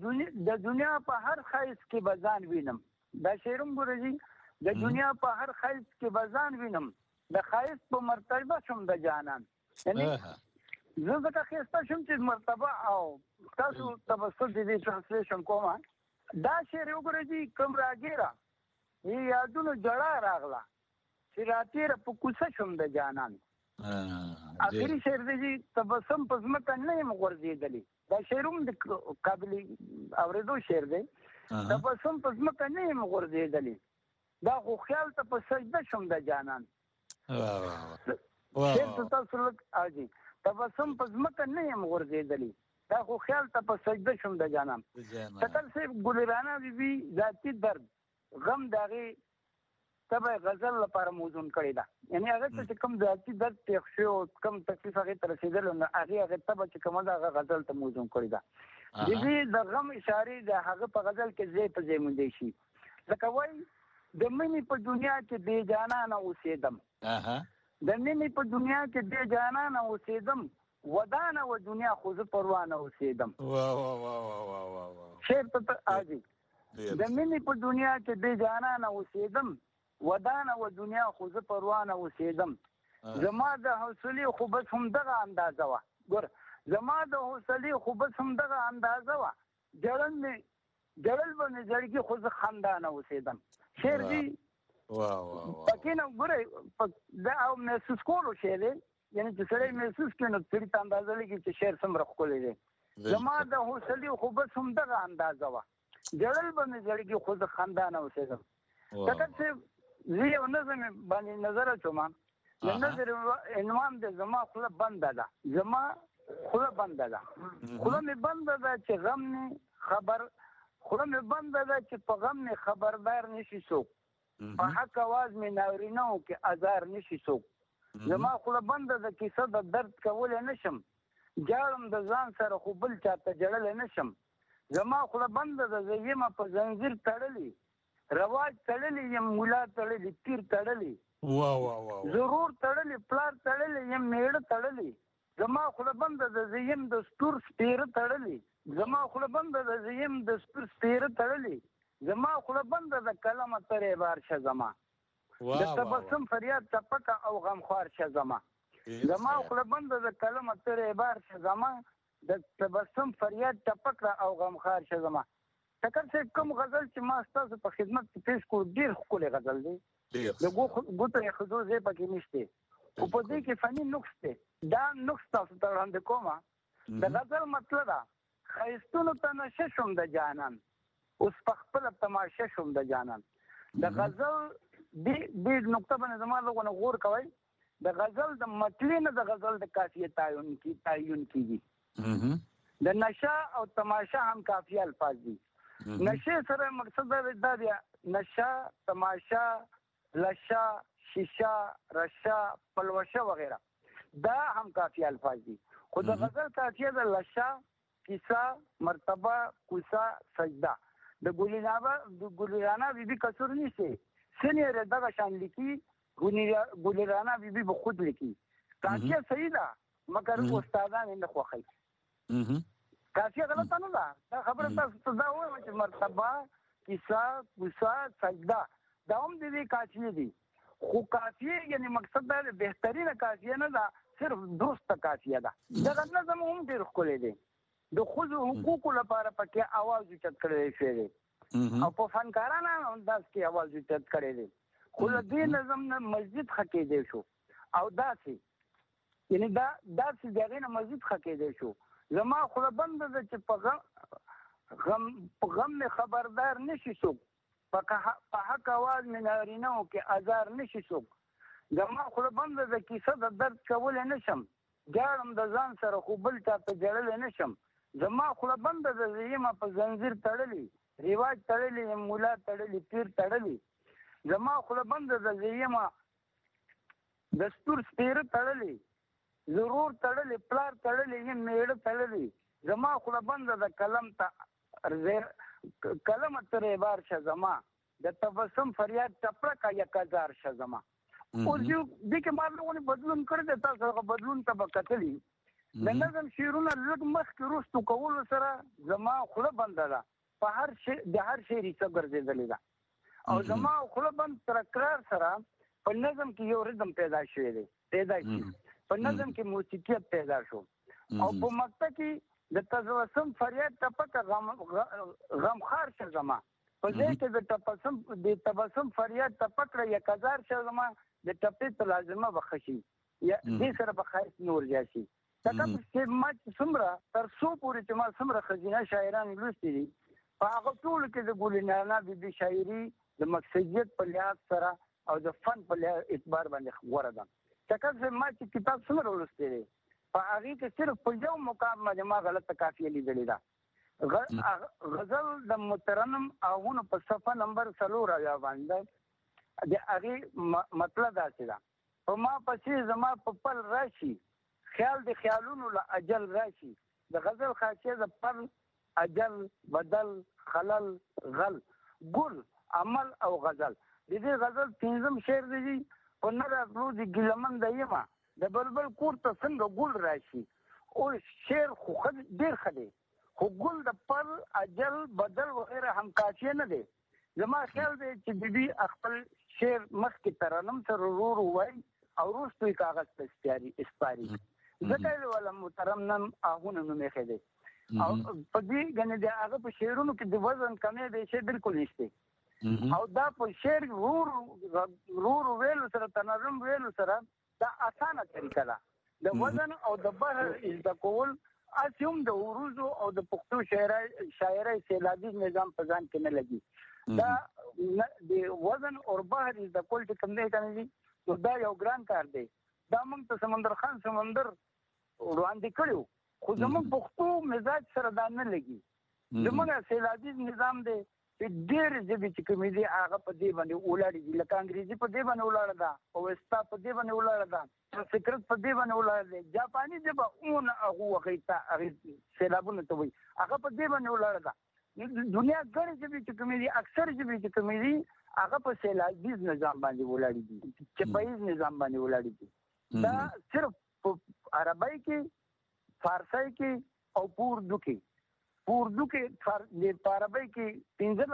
Speaker 5: د دنیا په هر ښایست کې به ځان وینم. دا شعر هم ګوره جي، د دنیا په هر ښایست کې به ځان وینم، د ښایست په مرتبه شوم د جانان. یعنی زه ځکه ښایسته شوم چې مرتبه او تاسو تبصر دې ټرانسلیشن کومه. دا شعر وګوره جي، کوم راګیره یادونو جړه راغله، چې راتېره په کوڅه شوم د جانان. اخري شعر دی تبسم په ځمکه نه یم غورځېدلی. دا شعر هم د قابل اورېدو شعر دی. تبسم په ځمکه نه یم غورځېدلی، دا خو خیال ته په سجده شوم د جانان. شعر ته تاسو لږ تبسم په ځمکه نه یم غورځېدلی، دا خو خیال ته په سجده شوم د جانان. شکل صاحب ګلرانا بیبي ذاتي درد غم د هغې تبه غزل لپاره موزون کړې ده. یعنی هغه ته چې کوم ذاتي درد پېښ شوی او کوم تکلیف هغې ته رسېدلی نو هغې تبه چې کومه ده هغه غزل ته موزون کړې ده. د دې د غم اشارې د هغه په غزل کې ځای په ځای موندی شي. لکه وایي د مینې په دنیا کې بې جانانه اوسېدم، د مینې په دنیا کې بې جانانه اوسېدم، ودانه و دنیا خو زه پروانه اوسېدم. شعر ته د مینې په دنیا کې بې جانانه اوسېدم ودانه و دنیا خو زه پروانه اوسېدم زما د حوصلې خو بس همدغه اندازه وه ګوره زما د حوصلې خو بس همدغه اندازه وه جړل به مې زړګي خو زه خندانه اوسېدم شعر دي پکې نه ګوره دا او محسوس کولو شی دی یعنې چې سړی محسوس کړي نو سړي ته اندازه لګي چې شعر څومره ښکلی دی زما د حوصلې خو بس همدغه اندازه وه جړل به مې زړګي خو زه خندانه اوسېدم ټکر صاحب زه یو نظم باندې نظر اچوم د نظر عنوان دی زما خوله بنده ده زما خوله بنده ده خوله مې بنده ده چې غم مې خبر خوله مې بنده ده چې په غم مې خبردار نشي څوک په حق اواز مې ناورینه و کې ازار نشي څوک زما خوله بنده ده کیسه د درد کولی نشم جاړم د ځان سره خو بل چاته جړلی نشم زما خوله بنده ده زه یمه په زنځیر تړلی رواج تړلی یم مولا تړلی پیر تړلی ضرور تړلی پلار تړلی یم میړه تړلی زما خوله بنده ده زه یم د ستور سپیره تړلی زما خوله بنده ده زه یم د ستور سپیره تړلی زما خوله بنده ده کلمه ترې بار شه زما د تبسم فریاد چپکه او غمخوار شه زما زما خوله بنده ده کلمه ترې بار شه زما د تبسم فریاد چپکه او غمخوار شه زما ټکر صاحب کوم غزل چې ما ستاسو په خدمت کې پیش کړو ډېر ښکلی غزل دی د ګوتو ایښودو ځای پکې نشته خو په دې کې فني نقص دی دا نقص تاسو ته وړاندې کومه د غزل مطلب ده ښایستونو ته نشه شوم د جانان اوس په خپله تماشه شوم د جانان د غزل دې نقطه باندې زما لږونه غور کوئ د غزل د مطلع نه د غزل د قافیې تعین کیږي د نشه او تماشه هم قافیه الفاظ دي نشه سره مقصد دا دی نشه تماشا لشا شیشا رشا پلوشه وغیرہ دا هم قافیه الفاظ دي خو د غزل قافیه د لشا کیسه مرتبه کوسه سجده د ګلیرانا بیبي کسور نیسي سنیر دغه شان لیکي ګلیرانا بیبي به خود لیکي قافیه صحیح ده مګر استادان نه خوښي قافیه غلطه نه ده دا خبره تاسو ته دا وایم چې مرتبه کیسه کوسه سجده دا هم د دې قافیې دي خو قافیې یعنی مقصد دا بهترینه قافیه نه ده صرف درسته قافیه ده دغه نظم هم ډېر ښکلی دی د ښځو حقوقو لپاره پکې اواز اوچت کړی شوی دی او په فنکارانه انداز کې اواز اوچت کړی دی خو له دې نظم نه مسجد ښه کېدی شو او داسې یعنی داسې د هغې نه مسجد ښه کېدی شو زما خوله بنده ده چې په غم مې خبردار نشي څوک په حق اواز مې نارینه و کې ازار نشي څوک زما خوله بنده ده کیسه د درد کولی نشم جاړم د ځان سره خو بل چاته جړلی نشم زما خوله بنده ده زه یمه په زنځیر تړلی رواج تړلی یم مولا تړلی پیر تړلی زما خوله بنده ده زه یمه د ستور سپیره تړلی ضرور تړلی پلار تړلی یم میړه تړلی زما خوله بنده ده کلمه ترې بار شه زما د تبسم فریاد چپړکه یک هزار شه زما اوس یو دې کې ما لږونه بدلون کړی دی تاسو هغه بدلون ته به کتلي د نظم شعرونه لږ مخکې وروستو کولو سره زما خوله بنده ده په هر شی د هر شی ریڅه ګرځېدلې ده او زما خوله بند تکرار سره په نظم کې یو ریدم پیدا شوی دی په نظم کې موسیقیت پیدا شو او په مقطع کې د تبسم فریاد ټپکه غمخوار شه زما په ځای کې د تبسم فریاد ټپکه یک هزار شه زما د ټپې ته لازمه به ښه شي دې سره به ښایست نور زیات شي ځکه چې ما څومره تر څو پورې چې ما څومره ښځینه شاعران لوستي دي په هغه ټولو کې د ګلنانا بیبي شاعري د مقصدیت په لحاظ سره او د فن په اعتبار باندې غوره ده ځکه چې ما چې کتاب څومره ولوستی دی په هغې کې صرف په یو مقام باندې ما غلطه قافیه لیدلې ده غزل د مترنم آهونو په صفحه نمبر 4 باندې د هغې مطلب داسې ده په ما پسې زما په پل راشي خیال د خیالونو له اجل راشي د غزل خاصیه د پل اجل بدل خلل غل ګل عمل او غزل د دې غزل 5م شعر دی په نه راتلو د ګیلمن د یمه د بلبل کور ته څنګه ګل راشي او شعر خو ډېر ښه دی خو ګل د پر اجل بدل وغیره هم کافي نه دی. زما خیال دی چې د دې خپل شعر مخکې ترنم سره ورو وای او وروسته کاغذ ته اسپاري ځکه ولا محترم نن اهونه نو مخې دی او په دې غنې د هغه په شعرونو کې د وزن کمې دی چې بالکل نشته او دا په شعر ورو ویلو سره تنظیم ویلو سره دا اسانه طریقه ده د وزن او د بحر د کول اسیم د عروض او د پښتو شاعري سیلابي نظام په ځان کې نه لګي. دا د وزن او بحر د کول چې کوم دی کنه دا یو ګران کار دی. دا موږ ته سمندر خان سمندر وړاندې کړو خو زموږ پښتو مزاج سره دا نه لګي. زموږ سیلابي نظام دی چې ډېر ژبې چې کومې دي هغه په دې باندې ولاړې دي لکه انګریزي په دې باندې ولاړه ده او وستا په دې باندې ولاړه ده سکرت په دې باندې ولاړه ده جاپاني ژبه اون هغه وخت سیلابونه ته وایي هغه په دې باندې ولاړه ده. دنیا ګڼې ژبې چې کومې دي اکثر ژبې چې کومې دي هغه په سیلابیز نظام باندې ولاړې دي چپایز نظام باندې ولاړې دي. دا صرف په عربی کې فارسی کې او اردو کې د عربی کې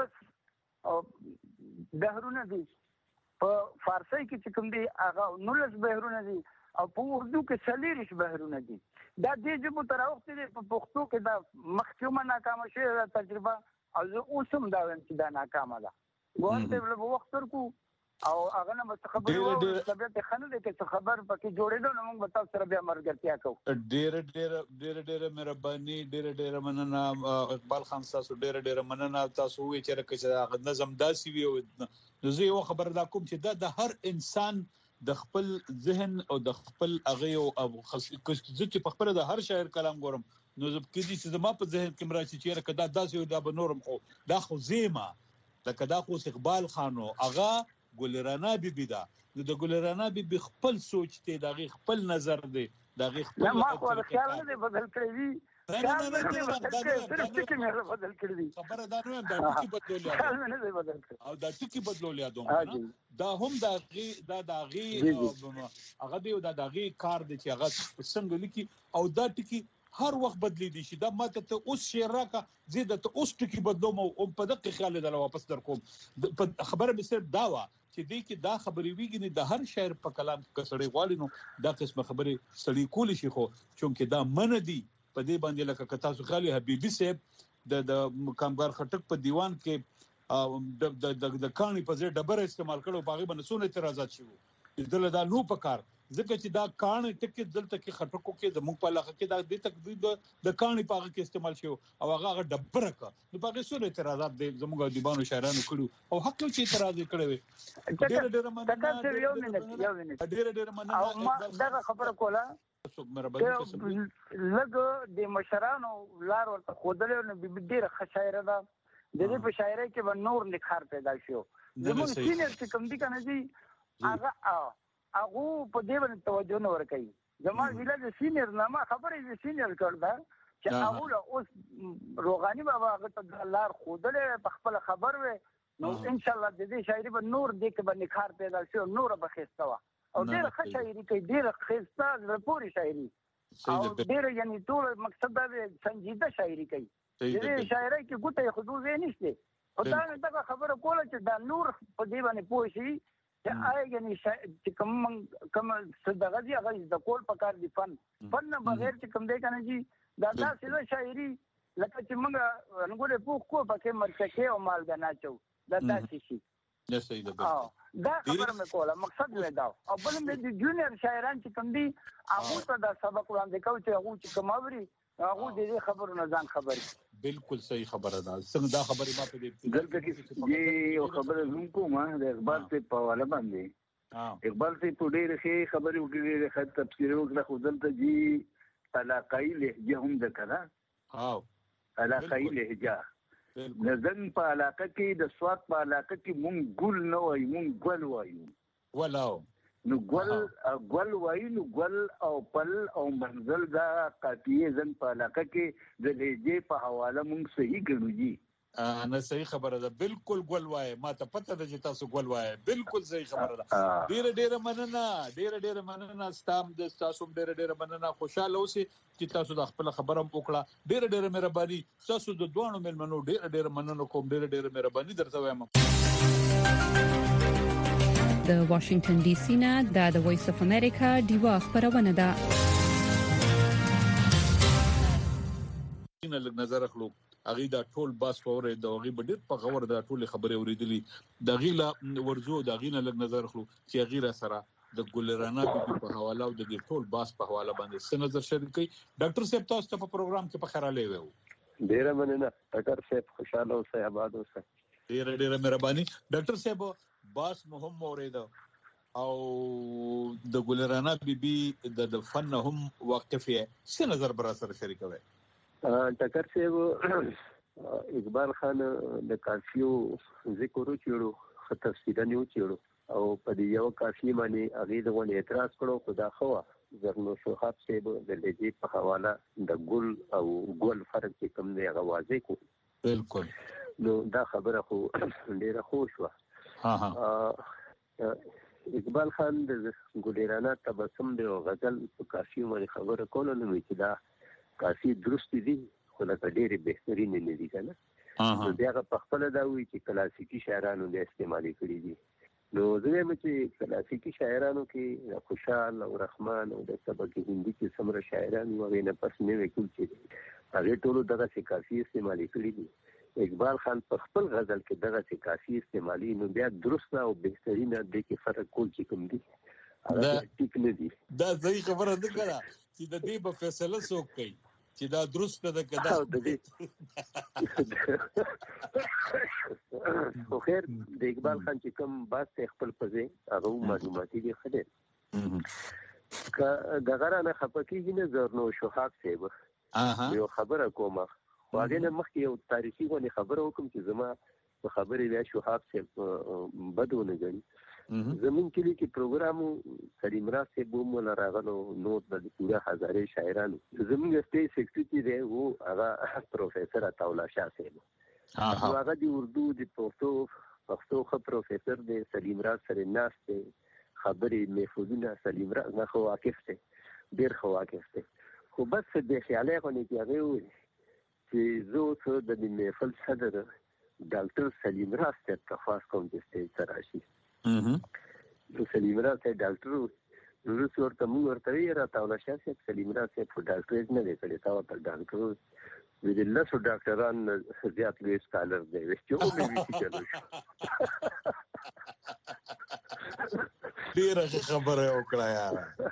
Speaker 5: 15 بحرونه دي په فارسی کې چې کوم دي هغه 19 بحرونه دي او په اردو کې 40 بحرونه دي. دا دې ژبو تر وخت دې په پښتو کې دا مخکومه ناکامه شوې تجربه او زه اوس هم دا وایم چې دا ناکامه ده. ګورته له وخت ورکو او هغه نه مستخبر او طبيعت خنه دې کې خبر پکې جوړېدو نو موږ تاسو سره بیا مرګرتیا کوو.
Speaker 2: ډېر مهرباني ډېر مننه اقبال خان تاسو ډېر مننه تاسو وی چې راکړه نظم داسي وي نو زه یو خبر دا کوم چې دا هر انسان د خپل ذهن او د خپل اغه او چې په خپل د هر شاعر کلام ګورم نو زه کېږي چې زما په ذهن کې مراشي چې راکړه داسي دا به نورم خو دا خو زیمه لکه دا خو اقبال خانو اغه ګلرانا بیبي دا د ګلرانا بیبي خپل سوچ ته دغه خپل نظر دی دغه خپل
Speaker 5: ما خو خیال نه بدل کړی
Speaker 2: خبره دا نو او دا ټکی بدلول یادوم دا هم دا غي هغه دی دا دغه کار دی چې هغه څنګه لیکي او دا ټکی هر وخت بدلی دي شي دا ماته ته اوس شعر راکا زیاده ته اوس ټکی بدلوم او په دقیق خیال دل واپس در کوم خبره به صرف دا وا چې دې کې دا خبرې ویګني د هر شاعر په کلام کې سړی غواړي نو دا قسمه خبره سړی کولی شي خو چونکه دا من دي په دې باندې لکه تاسو خالي حبيبي صاحب د کامګار خټک په دیوان کې د کانی په ځای ډبره استعمال کړو باغې باندې سونه اعتراضات شوه دله دا نو پکار ځکه چې دا کان ټکي دلته کې خټکو کې د موږ په علاقه کې دا د تقدید د کانی پاغه کې استعمال شو او هغه ډبره کا نو باغې سونه اعتراضات د زموږ دیوانو شاعرانو کړو او حق چې اعتراض کړي ډېر مننه ډېر مننه
Speaker 5: دا خبره کوله لږ د مشرانو لار ورته خودلې نو ډېر ښه شاعر ده د دې په شاعرۍ کې به نور نخار پیدا شو زموږ سینر چې کوم دي کنه دي هغه په دې باندې توجه نه ورکوي زما ویله د سینر نامه خبرې د سینر کړدا چې هغه اوس روغانی بابا هغه ته لار خودلې په خپل خبر و نو ان شاء الله د دې شاعري به نور دې کې به نخار پیدا شو نور به خسته وا او ډېر ښه شاعري کوي ډېر خسته زپوري شاعري او ډېر یعنی ټول مقصد دا سنجیده شاعري کوي دې شاعري کې ګوته حدود نشته او دا خبره کوله چې دا نور په دې باندې پوه شي چې آی یعنی چې کوم صدقه دي هغه د کول په کار دي فن نه بغیر چې کوم دی کنه جی دا داسې شاعري لکه چې موږ انګورې پوښ کو پکې مرچکه او مالګه ناچو دا داسې شي
Speaker 2: دا صحیح ده
Speaker 5: دا خبره مې کوله مقصد مې دا او بل مې د جونیئر شاعران چې کوم دي هغه ته دا سبق وړاندې کوي چې هغه چې کوم اوري هغه دې خبرو نه ځان خبري
Speaker 2: بالکل صحیح خبره ده څنګه دا خبره ما په دې
Speaker 3: دلته کې یو خبره زوم کوم د اخبار ته په حواله باندې اقبال ته په ډېر ښه خبرې وکړې د تفسیر وکړه خو دلته جی علاقائی لهجه هم ده کنه علاقائی لهجه نزن په علاقه کې د سوات په علاقه کې مونږ ګل نه وایو مونږ ګل وایو
Speaker 2: ولاو
Speaker 3: نو ګل وایو نو ګل او پل او منزل دا قافیه زن په علاقه کې د لهجه په حواله مونږ صحیح ګڼو جی
Speaker 2: نه صحیح خبره ده بالکل ګل وای ما ته پته ده چې تاسو ګل وای بالکل صحیح خبره ده ډیره مننه تاسو ډیره مننه خوشاله اوسئ چې تاسو د خپل خبره وکړه ډیره مهرباني تاسو د دوه ملمنو ډیره مننه کوم ډیره مهرباني درته وایم
Speaker 6: د واشنگټن ډي سي نه د وایس اف امریکا دیوا خبرونه ده
Speaker 2: لږ نظر اخلو اغه دا ټول باس فورې د اغه بډیر په غور دا ټول خبرې اوریدلې د غیلا ورزو د غینا لږ نظر اخلو چې غیره سره د ګلرانا په حواله او د ټول باس په حواله باندې څه نظر شریکي ډاکټر صاحب تاسو ته په پروګرام کې په خراله وو
Speaker 7: ډیره مننه ډاکټر صاحب خوشاله اوسئ آباد اوسئ
Speaker 2: ډیره مهرباني ډاکټر صاحب باس مهم اورید او د ګلرانا بیبي د فن هم واقفه څه نظر بر سره شریکوي
Speaker 7: ډاکټر صاحب اقبال خان د کافیو ذکر وکړو تفصیلا یو چیرو او په دې یو کافي باندې هغه د ونه اعتراض کړو خدا خو زرنو شوحات صاحب د لږی په حواله د ګل او ګل فرق کوم دی هغه واضح کو
Speaker 2: بالکل
Speaker 7: نو دا خبره خو ډیره خوش و اقبال خان د ګلرانا تبسم دی او غزل په کافي باندې خبره کوله نو چې دا کافي درست دي خو لا ډېرې بهترین نه دي کنه نو بیا په خپل دا وی چې کلاسیکی شاعرانو د استعمالي کړی دي نو زه مې چې کلاسیکی شاعرانو کې خوشحال او رحمان او د سبق هندي کې سمره شاعران وغه نه پس نه وکول چې هغه ټول دغه کافي استعمالي کړی دي اقبال خان په خپل غزل کې دغه کافي استعمالي نو بیا درست او بهترین د کې فرق کول چې کوم دي دا ټیک نه دي
Speaker 2: دا صحیح خبره ده کړه چې د دې په فیصله څوک کوي چې دا درست ده کدا
Speaker 7: خو خیر د اقبال خان چې کوم باس خپل پځه هغه معلوماتي دي خله کا دغه نه خپکیږي نه زرنو شوحات صاحب یو خبره کومه خو هغه نه مخکې یو تاریخي غونې خبره وکم چې زما په خبرې بیا شوحات صاحب بدونه غني زمون کلی کې پروګرام سلیم راز سے بوم ولا راغلو نوٹ د پورا هزاره شاعرانو زمون سټیج سیکریټری دی او هغه پروفیسور عطاءالله شاه صاحب هغه د اردو د پښتو خ پروفیسور دی سلیم راز سره ناس دی خبرې محفوظونه سلیم راز نه خو واقف دی ډیر خو واقف دی خو بس د خیاله غونې کې هغه وي چې زه د محفل صدر ډاکټر سلیم راز ته تخواس کوم چې سټیج سره راشي سلیم راز ته ډاکټر ورس ورته موږ ورته یې راځو چې سلیم راز ته ډاکټر نه دی کړی تا ته ډاکټر وی د لاسو ډاکټران زیات لوی سکالر دی چې او مې وی چلو
Speaker 2: ډیره خبره وکړه یار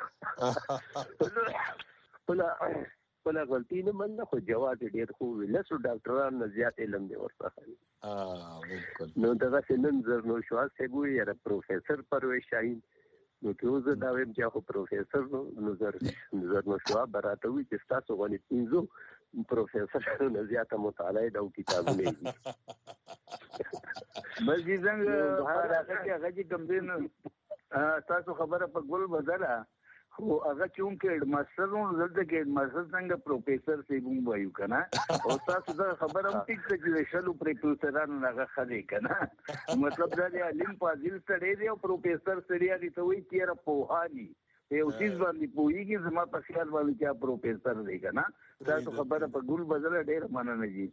Speaker 7: ولا غلطی نه من خو جواب ډیر خو لاسو ډاکټران زیات علم دی ورته
Speaker 2: بالکل
Speaker 7: نو دغه نن زرنو شوحات صاحب یې پروفیسور پرویز شاهین نو توزه دا ویم چې خو پروفیسور نو زرنو شوحات براته وي چې تاسو غوښنه پینځو پروفیسور نه زیاته مطالعه او کتابونه دي
Speaker 3: بلکې څنګه راځي هغه چې کوم دین تاسو خبره په ګل بدله خو هغه چون کې ماسترونو دلته کې ماستر څنګه پروفیسور سی بوم وایو کنه او تاسو دا خبره هم ټیک څه چې شلو پروفیسورانو هغه خدي کنه مطلب دا دی علم فاضل سره دی او پروفیسور سره دی ته وی چیرې پوهانی یو چیز باندې پوهیږي زما په خیال باندې چې پروفیسور دی کنه تاسو خبره په ګل بدله ډیر مننه جی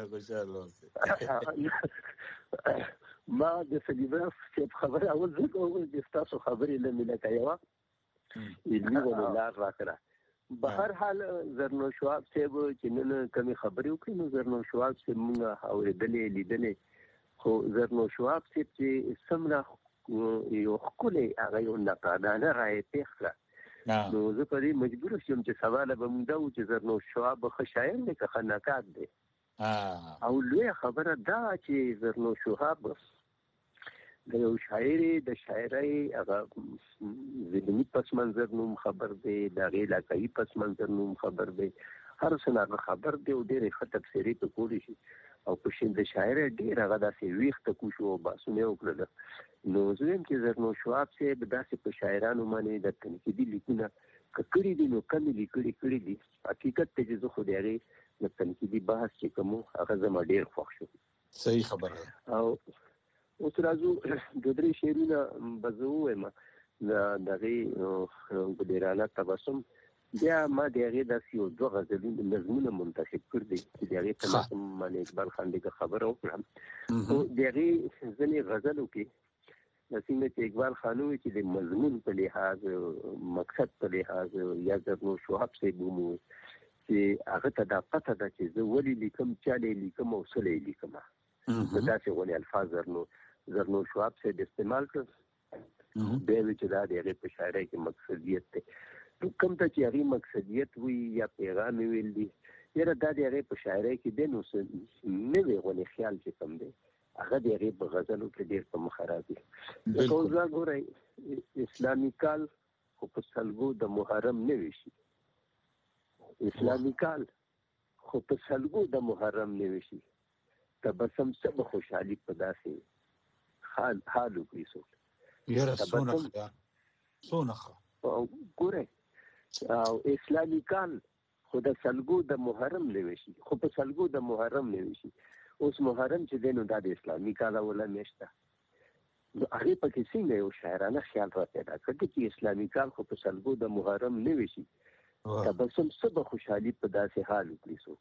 Speaker 7: ما د سلیبرس چې خبره اول ځکه چې تاسو خبرې لمنه کوي علمي ولار راکړه بهر حال زرنو شواب صاحب چې نن کمی خبرې وکړي نو زرنو شواب صاحب موږ اورېدلې لیدلې خو زرنو شواب صاحب چې سمره یو خپلې هغه یو نقادانه راي پیښه نو زه په دې مجبور شوم چې سوال به موږ دا و چې زرنو شواب ښه شاعر دی که ښه نقاد دی او لوی خبره دا چې زرنو شواب د یو شاعر د شاعرۍ هغه ذهني پس منظر نوم خبر دی د علاقايي پس منظر نوم خبر دی هر څه خبر دی او ډېر ښه تفسیري په کولی شي او په شین د شاعر ډېر هغه داسې ویښ ته کوشو او باسونه وکړل نو زم کې زرنو شواب سه د داسې په شاعرانو باندې د تنقیدي لیکونه کړي دي نو کمی لیکلي دي حقیقت ته چې خو دې د تنقیدي بحث چې کوم هغه زما ډېر خوښ شو
Speaker 2: صحیح خبره.
Speaker 7: او اوس راځو د درې شعرونه بزوه ما دغه ګلرانه تبسم بیا ما دغه د سیو دوه غزلونه نظمونه منتخب کړی چې دغه تبسم باندې اقبال خان دغه خبره وکړم او دغه ځنې غزلو کې نسیم چې اقبال خانوي چې د مضمون په لحاظ مقصد په لحاظ یا زرنو شواب سي بومو چې هغه ته د پته ده چې زه ولې لیکم چاله لیکم او سره لیکم دا چې ولې الفاظ زرنو شواب سي د استعمال کړ به چې دا د هغه په شاعرۍ کې مقصدیت ته کوم ته چې هغه مقصدیت وي یا پیغام ویل دي یره دا د هغه په شاعرۍ کې د نو نه وی غونې خیال چې کوم دی هغه د هغه په غزلو کې ډېر په مخاراتي د کوزا ګورای اسلامي کال خو په سلګو د محرم نه وشي اسلامي کال خو په سلګو د محرم نه وشي تبسم سب خوشحالي په داسې حالو کې سو
Speaker 2: یره سونخه
Speaker 7: ګورای او اسلامي کال خو د سلګو د محرم نه وشي خو په سلګو د محرم نه وشي اوس محرم چې دینو د اسلامي کال ولا نشته نو هغه پکې څنګه یو شاعرانه خیال را پیدا کړ چې اسلامي کال خو په سلګو د محرم نه وشي تبسم سب خوشحالي په داسې حال وکړي سو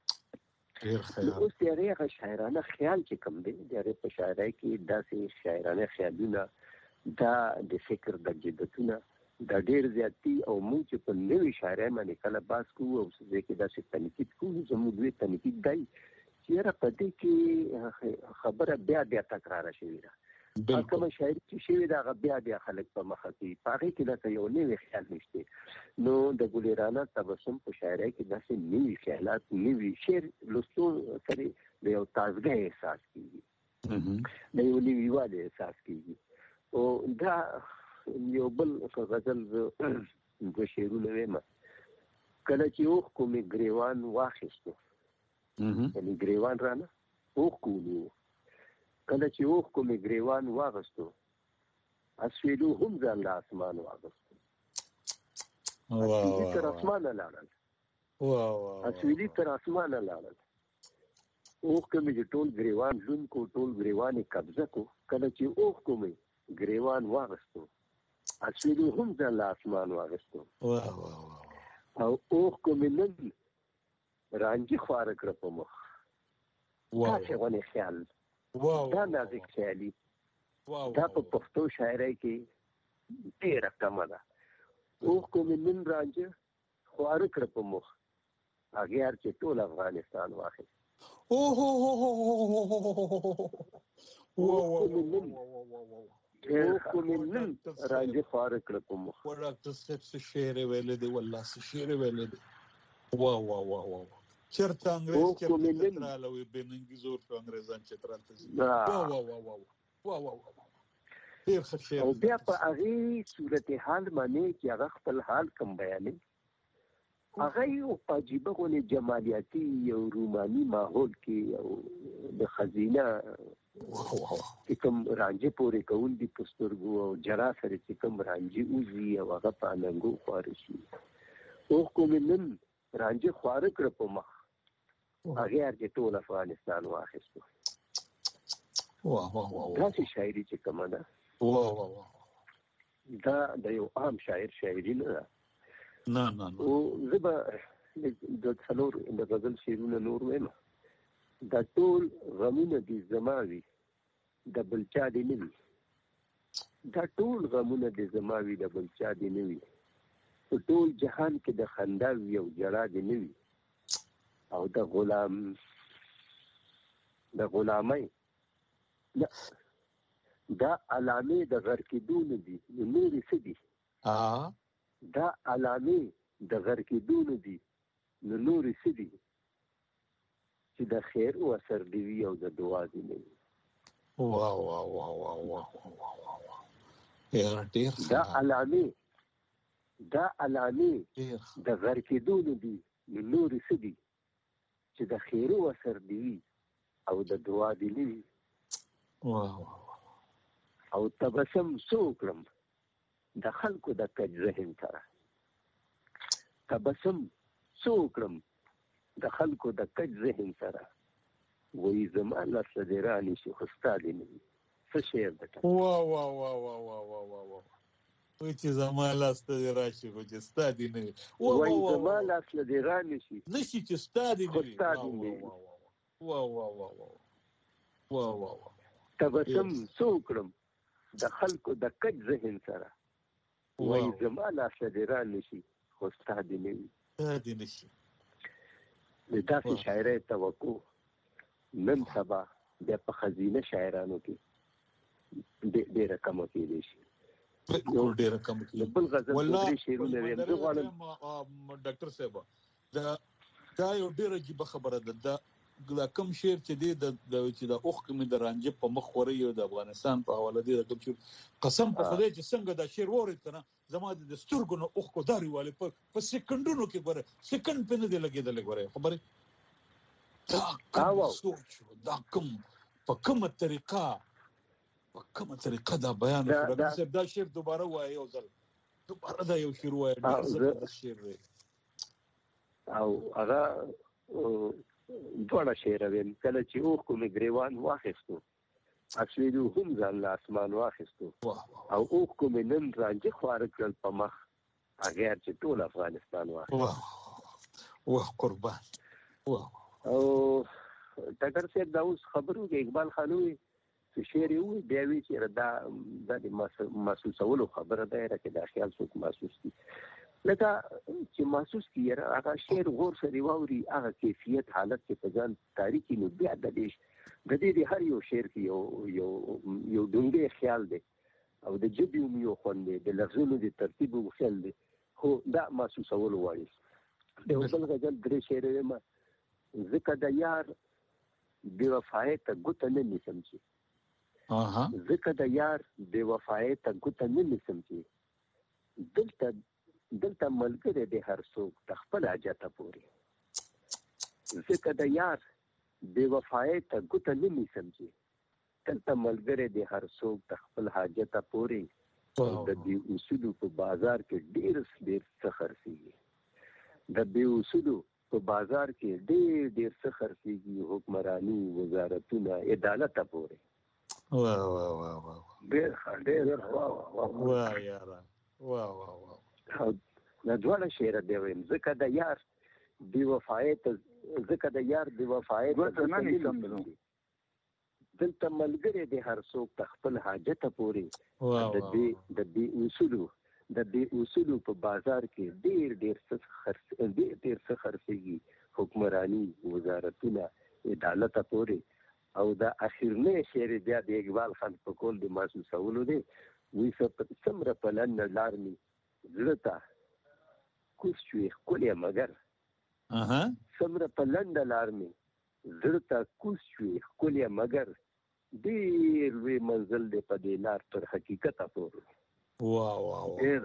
Speaker 7: اوس هغه شاعرانه خیال چې کوم دی د په شاعرۍ کې داسې شاعرانه خیالونه دا د فکر د جدتونه دا ډېر زیاتی او موږ چې په نوې شاعرۍ باندې کله باس کوو او څه کې داسې تنقید کوو زموږ دوی تنقید دی چیرې په دې کې خبره بیا تکرار شوې ده کوم شاعر چې شوی دا بیا خلک په مخه کې پاره کې دا یو نوې خیال نشته نو د ګلرانه تبسم په شاعرۍ کې داسې نوې خیالات نوې شعر لوستو سره د یو تازګۍ احساس کیږي د یو نویواله احساس کیږي او دا یو بل غزل د شعرونو ویما کله چې اوخ کومې ګریوان واخیستو یعنی ګریوان رانه اوخ کومې کله چې اوخ کومې ګریوان واغستو اسویلو هم ځان له اسمان واغستو اسویلی تر اسمان لاړل اسویلی تر اسمان لاړل اوخ کومې چې ټول ګریوان لون کو ټول ګریوانې قبضه کو کله چې اوخ کومې ګریوان واغستو اسویلو هم ځان له اسمان واغستو او اوخ کومې نن رانجی خواره کړه په مخ دا څنګه خیال دا نازک خیالي دا په پښتو شاعرۍ کې ډېره کمه ده اوخ کومې نن رانجه خواره کړه په مخ هغه چې ټول افغانستان واخیست کومې نن رانجه خواره کړه په مخ
Speaker 2: ډاکټر صاحب څه شعر ویل دي والله څه شعر ویل دي وا چرته انګريز چرته ترالوي بننګي زور په انګريزان چې ترالته وا ډیر ښه
Speaker 7: او بیا په هغه صورتحال باندې چې هغه خپل حال کوم بیانې هغه یو عجیب غونې جمالیاتي یو روماني ماحول کې او د خزینه کوم رانجه پورې کول دي پسترګو او جرا سره چې کوم رانجه اوزي او هغه په اننګو خارشي او کوم نن رانجه خواره کړ په مخ هغه چې ټول افغانستان واخیستو دا چې شاعري چې کومه ده دا د یو عام شاعري نه او زبا د څلور د غزل شعرونه نور وایم دا ټول غمونه دي زماوي د بلچا دي نه وي دا ټول غمونه دي زماوي د بلچا دي نه وي په ټول جهان کې د خندا یو جړا دي نه وي او د غلامۍ دا علامه د غر کې دون دي نورې څه دي دا علامه د غر کې دون دي نورې څه دي چې د خیر او اثر دی او د دعا دی نه دا علامه د غر کې دون دي نورې څه دي چې د خیر او اثر دی او د دعا دی نه او تبسم سوکرم د خلکو د کج ذهن سره تبسم سوکرم د خلکو د کج ذهن سره وای زما لاس دې رانه شي خو ستادي نه څه شعر ده
Speaker 2: وا وا وا وا وا وا وا وا وای چې زما لاس دې راشي خو چې ستادي نه
Speaker 7: وای زما لاس دې رانه شي
Speaker 2: نشي چې ستادي نه وا وا وا وا وا وا وا
Speaker 7: تبسم څوکړم د خلکو د کج ذهن سره وای زما لاس دې رانه شي خو ستادي نه
Speaker 2: نشي
Speaker 7: د داسې شاعرۍ توقع نن سبا د په خزینه شاعرانو کې ډېر کم کېږي شي
Speaker 2: ډېر کم کېږي
Speaker 7: بل غزل د شعرونو ویم زه غواړم
Speaker 2: ډاکټر صاحب دا یو ډېر عجیب خبره ده دا کم شعر چې دی د اوخ کې د رانجه په مخ خوري او د افغانستان په حواله دی د کوم قسم په خدای چې څنګه دا شعر وورید کنه زما د سترګو نو اوخ کو داري والے په سکندونو کې ګوره سکند په نه دی لګیدل ګوره خبره دا کوم په کومه طریقه دا بیان وکړه دا شعر دوباره وایي او ځل دوباره دا یو شعر وایي دا شعر دی
Speaker 7: او هغه دوړه شعر وین کله چې اوخ کوم گریوان واخستو اکسیدو هم ځان له اسمان واخستو او اوخ کوم نن رانجه خوار کړل په مخ هغه چې ټول افغانستان واخستو
Speaker 2: واه قربان
Speaker 7: او ډاکټر صاحب دا اوس خبرو کې اقبال خانوي چې شعر یو بیا وی چې دا د محسوسولو خبره ده چې دا خیال څوک محسوس کی لکه چې محسوس کی هغه شعر غور سره واوري هغه کیفیت حالت کې په ځان تاریخي نو بیا د دې هر یو شعر کې یو ډونګي خیال دی او د جبې یو خوند دی د لفظونو د ترتیب او خیال دی خو دا محسوسولو وایي د بل غزل درې شعر ما ذکر د یار بے وفای ته ګوت نه نسم چی ذکر د یار بے وفای ته ګوت نه نسم چی دلته ملګری د هر څوک خپل حاجت پوري ذکر د یار بے وفای ته ګوت نه نسم چی دلته ملګری د هر څوک خپل حاجت پوري د دې اصول په بازار کې ډېر څه خرڅيږي د دې اصول په بازار کې ډېر څه خرڅيږي حکمرانی وزارتونه عدالت پورې
Speaker 2: واه واه واه واه
Speaker 7: ډېر واه
Speaker 2: یار واه واه واه
Speaker 7: دا ډول شعر دی ویم ځکه د یار دی وفایت نه نشم دلته ملګری د هر څوک خپل حاجت پورې د دې اصول په بازار کې ډېر څه خرڅيږي حکمرانی وزارتونه عدالت پورې او دا اخیرنه شعر بیا د اقبال خان په کول د محسوسولو دی وی سمره په لن لارمي زړه کوس شوي کولې مگر سمره په لن لارمي زړه کوس شوي کولې مگر ډېر وی منزل دی په دې لار تر حقیقت پورې
Speaker 2: واه واه
Speaker 7: ډېر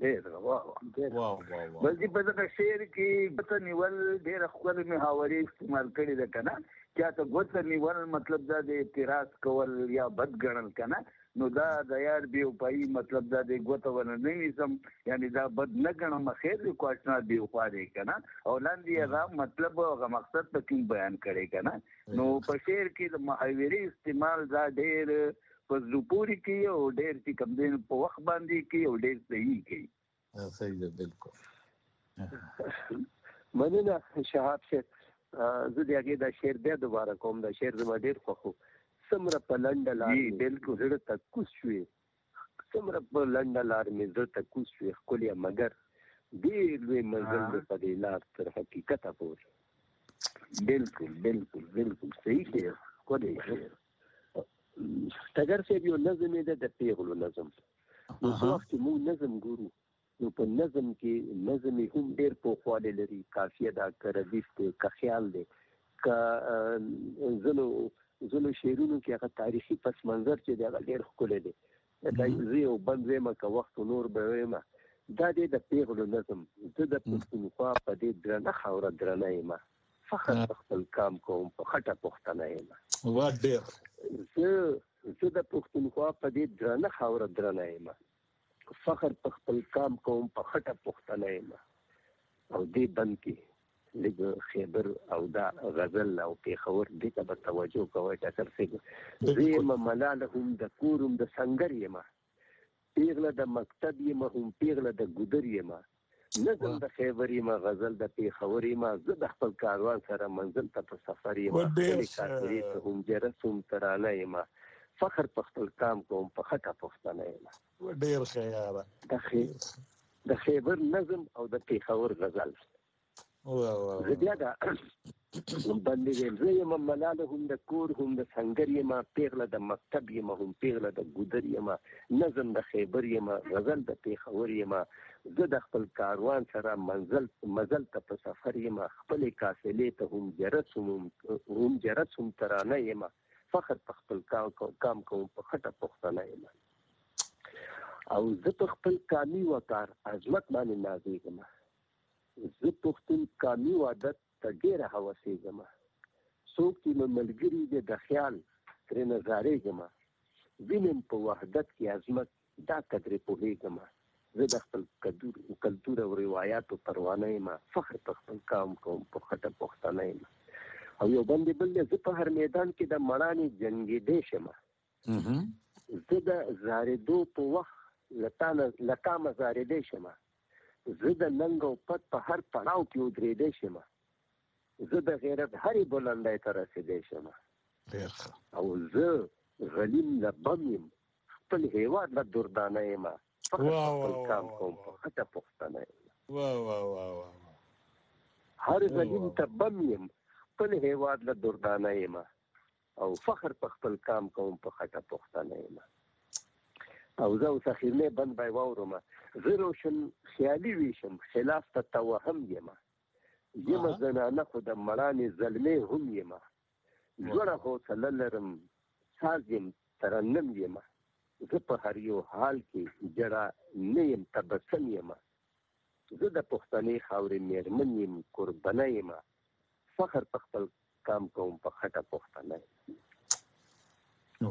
Speaker 7: بلکې په دغه شعر کې ګوته نیول ډېر ښکلې محاورې استعمال کړي ده که نه چاته ګوته نیول مطلب دا د اعتراض کول یا بد ګڼل که نه نو دا د یار بې وفایي مطلب دا د ګوته ونه نه نیسم یعنې دا بد نه ګڼم خیر دی خو اشنا بې وفا دی که نه او لاندې هغه مطلب هغه مقصد په کوم بیان کړی که نه نو په شعر کې د محاورې استعمال دا ډېر په زړه پورې کوي او ډېر چې کوم دی په وخت باندې کوي او ډېر صحیح کوي
Speaker 2: صحیح ده بالکل
Speaker 7: مننه شهاب صاحب زه د هغې دا شعر بیا دوباره کوم دا شعر زما ډېر خوښ څومره په لنډه لار بالکل زړه ته کوز شوې څومره په لنډه لار مې زړه ته کوز شوې ښکلې مګر ډېر لوی منزل دی په دې لار تر حقیقته پورې بالکل صحیح شعر ښکلی شعر ټګر صاحب یو نظم دی د پیغلو نظم نو په وخت کې موږ نظم ګورو نو په نظم کې نظم هم ډېر پوخوالی لري قافیه ده که ردیف دی که خیال دی که ځینو شعرونو کې هغه تاریخي پس منظر چې دی هغه ډېر ښکلی دی زه یو بند ویمه که وخت نور به ویمه دا دی د پیغلو نظم زه د پښتونخوا په دې درنه خاوره درنه یمه فخر په خپل کام کوم په خټه پښتنه یمه زه د پښتونخوا په دې درنه خاوره درنه یمه فخر په خپل کام کوم په خټه پښتنه یمه او دې بند کې لږ خیبر او دا غزل او پیښور دې ته به توجه کوئ ډاکټر صاحب. زه یم ملاله هم د کور هم د سنګر یم، پیغله د مکتب یم هم پیغله د ګودر یم، نظم د خیبر یم غزل د پیښور یم، زه د خپل کاروان سره منزل ته په سفر یم، خپلې کاکرې ته هم جرس هم ترانه یم، فخر په خپل کام کوم په خټه پښتنه یم.
Speaker 2: ډېر ښه یاره.
Speaker 7: د خیبر نظم او د پیښور غزل. زه بیا دا باندې ویم، زه یم ملاله هم د کور هم د سنګر یم، پیغله د مکتب یم هم پیغله د ګودر یم، نظم د خیبر یم غزل د پیښور یم، زه د خپل کاروان سره مزل ته په سفر یم، خپلې قافلې ته هم جرس هم ترانه یم، فخر په خپل کام کوم په خټه پښتنه یم. او زه په خپل کامي وقار عظمت باندې نازېږم، زه پښتون کامي عادت ته ډېره هوسېږم، څوک چې مې ملګري دی د خیال ترې نظارېږم، وینم په وحدت کې عظمت دا قدرې پوهېږم، زه د خپل کلتور او روایاتو پروانه یم، فخر په خپل کام کوم په خټه پښتنه یم. او یو باندې بل زه په هر میدان کې د مړانې جنګېدی شم، زه د زارېدو په وخت له کامه زارېدی شم، زه د ننګ او پت په هر پړاو کې ودرېدی شم، زه د غیرت هرې بلندۍ ته رسېدی شم. او زه غلیم له بم یم، خپل هیواد له دردانه یم، فخر په خپل کام کوم په خټه پښتنه یم. هر غلیم ته بم یم، خپل هیواد له دردانه یم، او فخر په خپل کام کوم په خټه پښتنه یم. او زه اوس اخرنی بند به واورم، زه روشن خیالي ویشم خلاف ته توهم یم، یم زنانه خو د مړانې زلمې هم یم، لوړه حوصله لرم ساز یم ترنم یم، زه په هر یو حال کې جړه نه یم تبسم یم، زه د پښتنې خاورې میرمن یم قربانه یم، فخر په خپل کام کوم په خټه پښتنه یم.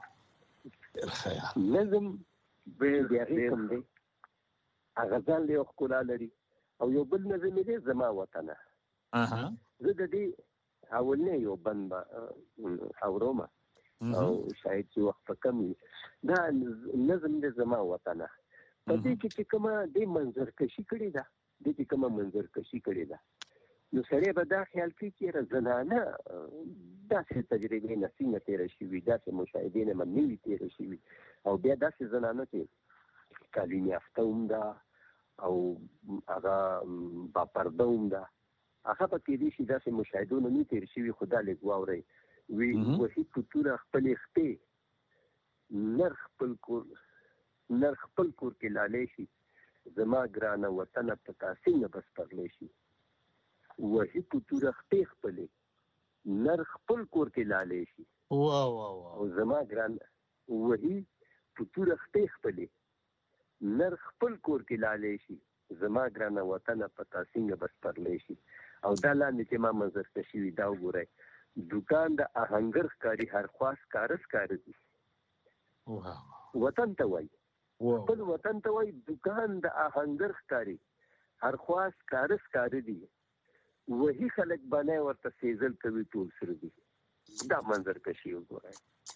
Speaker 7: نظم د هغې کوم دی غزل یو ښکلا لري، او یو بل نظم دی زما وطنه. زه د دې اولنی یو بند به اورم او شاید چې وخت په کم وي. دا نظم دی زما وطنه، په دې کې چې کومه دې منظرکشي کړې ده، دې کې کومه منظرکشي کړې ده، نو سړی به دا خیال کوي چې زنانه داسې تجربې نه څنګه تېره شوي، داسې مشاهدې نه به نوي تېره شوي، او بیا داسې زنانه چې تعلیم یافته هم ده او هغه باپرده هم ده، هغه به کېدای شي داسې مشاهدو نه نه تېر شوي. خو دا لږ واورئ، وي وحید په توره خپلې خپې نر خپل کور کې لالی شي، زما ګرانه وطنه په تا څنګه به سپرلی شي. وحید په توره خپې خپلې نر خپل کور کې لالی شي، او زما ګرانه وحید په توره خپې خپلې نر خپل کور کې لالی شي، زما ګرانه وطنه په تا څنګه به سپرلی شي. او دا لاندې چې ما منظرکشي وي دا وګورئ، دوکان د آهنګر ښکاري هر خوا ښکاره دي، وطن ته وایي، خپل وطن ته وایي، دوکان د آهنګر ښکاري هر خوا ښکاره دي، وਹੀ خلک باندې ورته سیزل کوي ټول سره دي. دا منظرکشي وګورئ،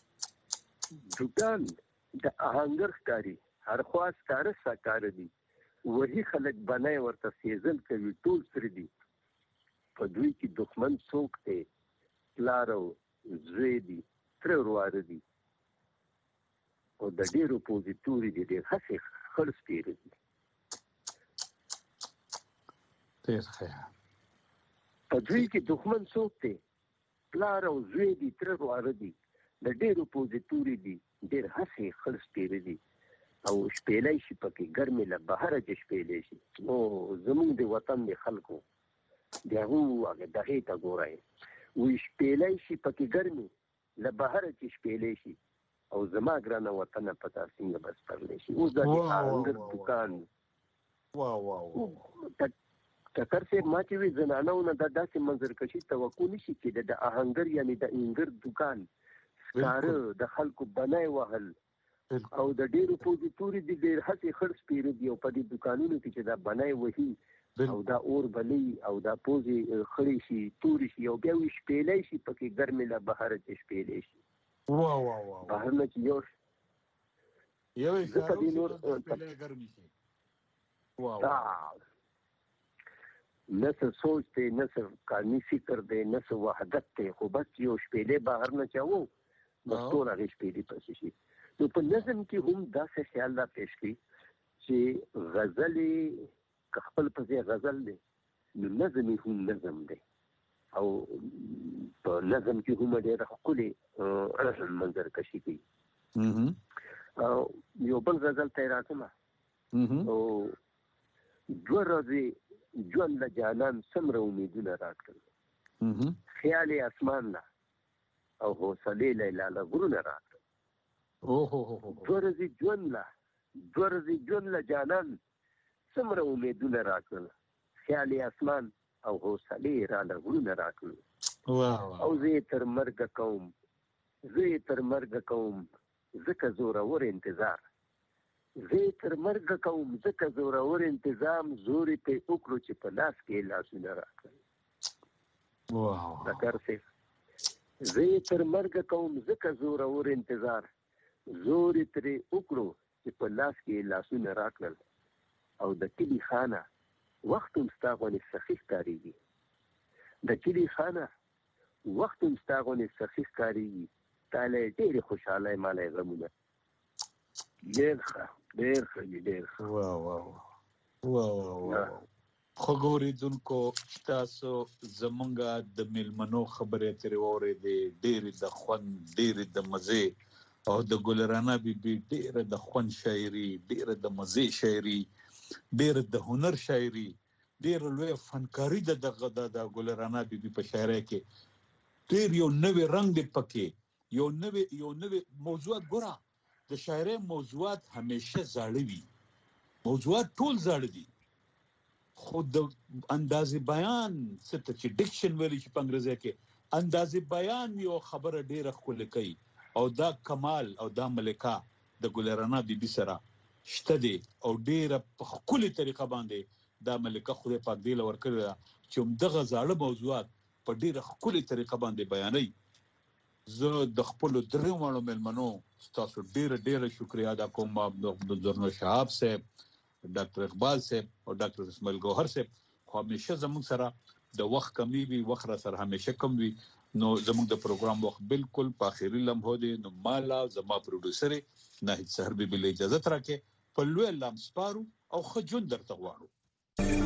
Speaker 7: دوکان د آهنګر ښکاري هر خوا ښکاره دي، وਹੀ خلک باندې ورته سیزل کوي ټول سره دي، په دوی کې دښمن څوک دی، پلار او زوی دي، تره وراره دي، او د ډېرو پوځي توري دي، ډېر هسې خړ سپېره دي.
Speaker 2: ډېر ښه.
Speaker 7: په دوی کې دښمن څوک دی، پلار او زوی دي، تره وراره دي، د ډېرو پوځي توري دي، ډېر هسې خړ سپېره دي، او شپېلی شي پکې ګرمې له بهره چې شپېلی شي. نو زموږ د وطن د خلکو د هغو دغې ته ګورئ، وایي شپېلی شي پکې ګرمې له بهره چې شپېلی شي، او زما ګرانه وطنه په تا څنګه به سپرلی شي. اوس دا د آهنګر دوکان ټکر صاحب ما چې وي زنانو نه دا داسې منظرکشي توقع نه شي کېده، د آهنګر یعنې د انګر دوکان ښکاره د خلکو بنای وهل، او د ډېرو پوځي توري دي، ډېر هسې خړ سپېره دي، او په دې دوکانونو کې چې دا بنای وهي او دا اور بلی او دا پوزي خړی شي توري شي او بیا وي شپېلې شي پکې ګرمي له بهر ته شپېلې شي
Speaker 2: واه واه واه
Speaker 7: بهر نه یو
Speaker 2: اشاره شپېلې ګرمي شي واه
Speaker 7: نه څه سوچ دی نه څه کارني فکر دی نه څه وحدت دی خو بس یو شپېلې بهر نه چاوو بس ټول هغه شپېلې پسې شي نو په نظم کې هم داسې خیال را پېښ کړي چې غزلې خپل په ځای غزل دی نو نظم هم نظم دی او په نظم کې هم ډېر ښکلي منظر کشي کوي او یو بل غزل ته راځم او دوه ورځې ژوند له جانان څومره امیدونه راکړل خیال اسمان لا او حوصلې لیلا له غرونه راکړل دوه ورځې ژوند له جانان څومره امیدونه راکړل خیال اسمان او حوصلې را له غرونه راکړل او زه تر مرګ کوم ځکه زورور انتظار زورې ته وکړو چې په لاس کې لاسونه راکړل ذکر صرف زه تر مرګ کوم ځکه زورور انتظار زورې ترې وکړو چې په لاس کې لاسونه راکړل او د کلی خانه وخت هم ستا غونې سخي ښکارېږي تا له ډېرې خوشحالۍ مالی غمونه ډېر ښه
Speaker 2: خو ګورېدونکو تاسو زمونږ د میلمنو خبرې ترې واورېدې ډېرې د خوند ډېرې د مزې او د ګلرانه بیبي ډېره د خوند شاعري ډېره د مزې شاعري ډېر د هنر شاعري ډېر لوی فنکاري د ګلرانه بیبي په شاعرۍ کې ډېر یو نوې رنگ دی پکې یو نوې موضوعات ګوره د شاعرۍ موضوعات همیشه زاړه وي موضوعات ټول زاړه دي خو د اندازې بیان څه ته چې ډکشن ویلي چې په انګریزي کې اندازې بیان یو خبره ډېره ښکلې کوي او دا کمال او دا ملکه د ګلرانه بیبي سره شته دي او ډېره په ښکلې طریقه باندې دا ملکه خدای پاک دې له ورکړې ده چې دغه زاړه موضوعات په ډېره ښکلې طریقه باندې بیانوي زه د خپلو درې واړو میلمنو ستاسو ډېره شکریا ادا کوم د زرنو شهاب صاحب ډاکټر اقبال صاحب او ډاکټر اسماعیل ګوهر صاحب خو همیشه زموږ سره د وخت کمی وي وخت را سره همیشه کم وي نو زموږ د پروګرام وخت بالکل په اخري لمحو دی نو مالا زما پروډوسر ناهید سحر بیبي له اجازه راکې په لوی لام سپارو او خجون درته غواړو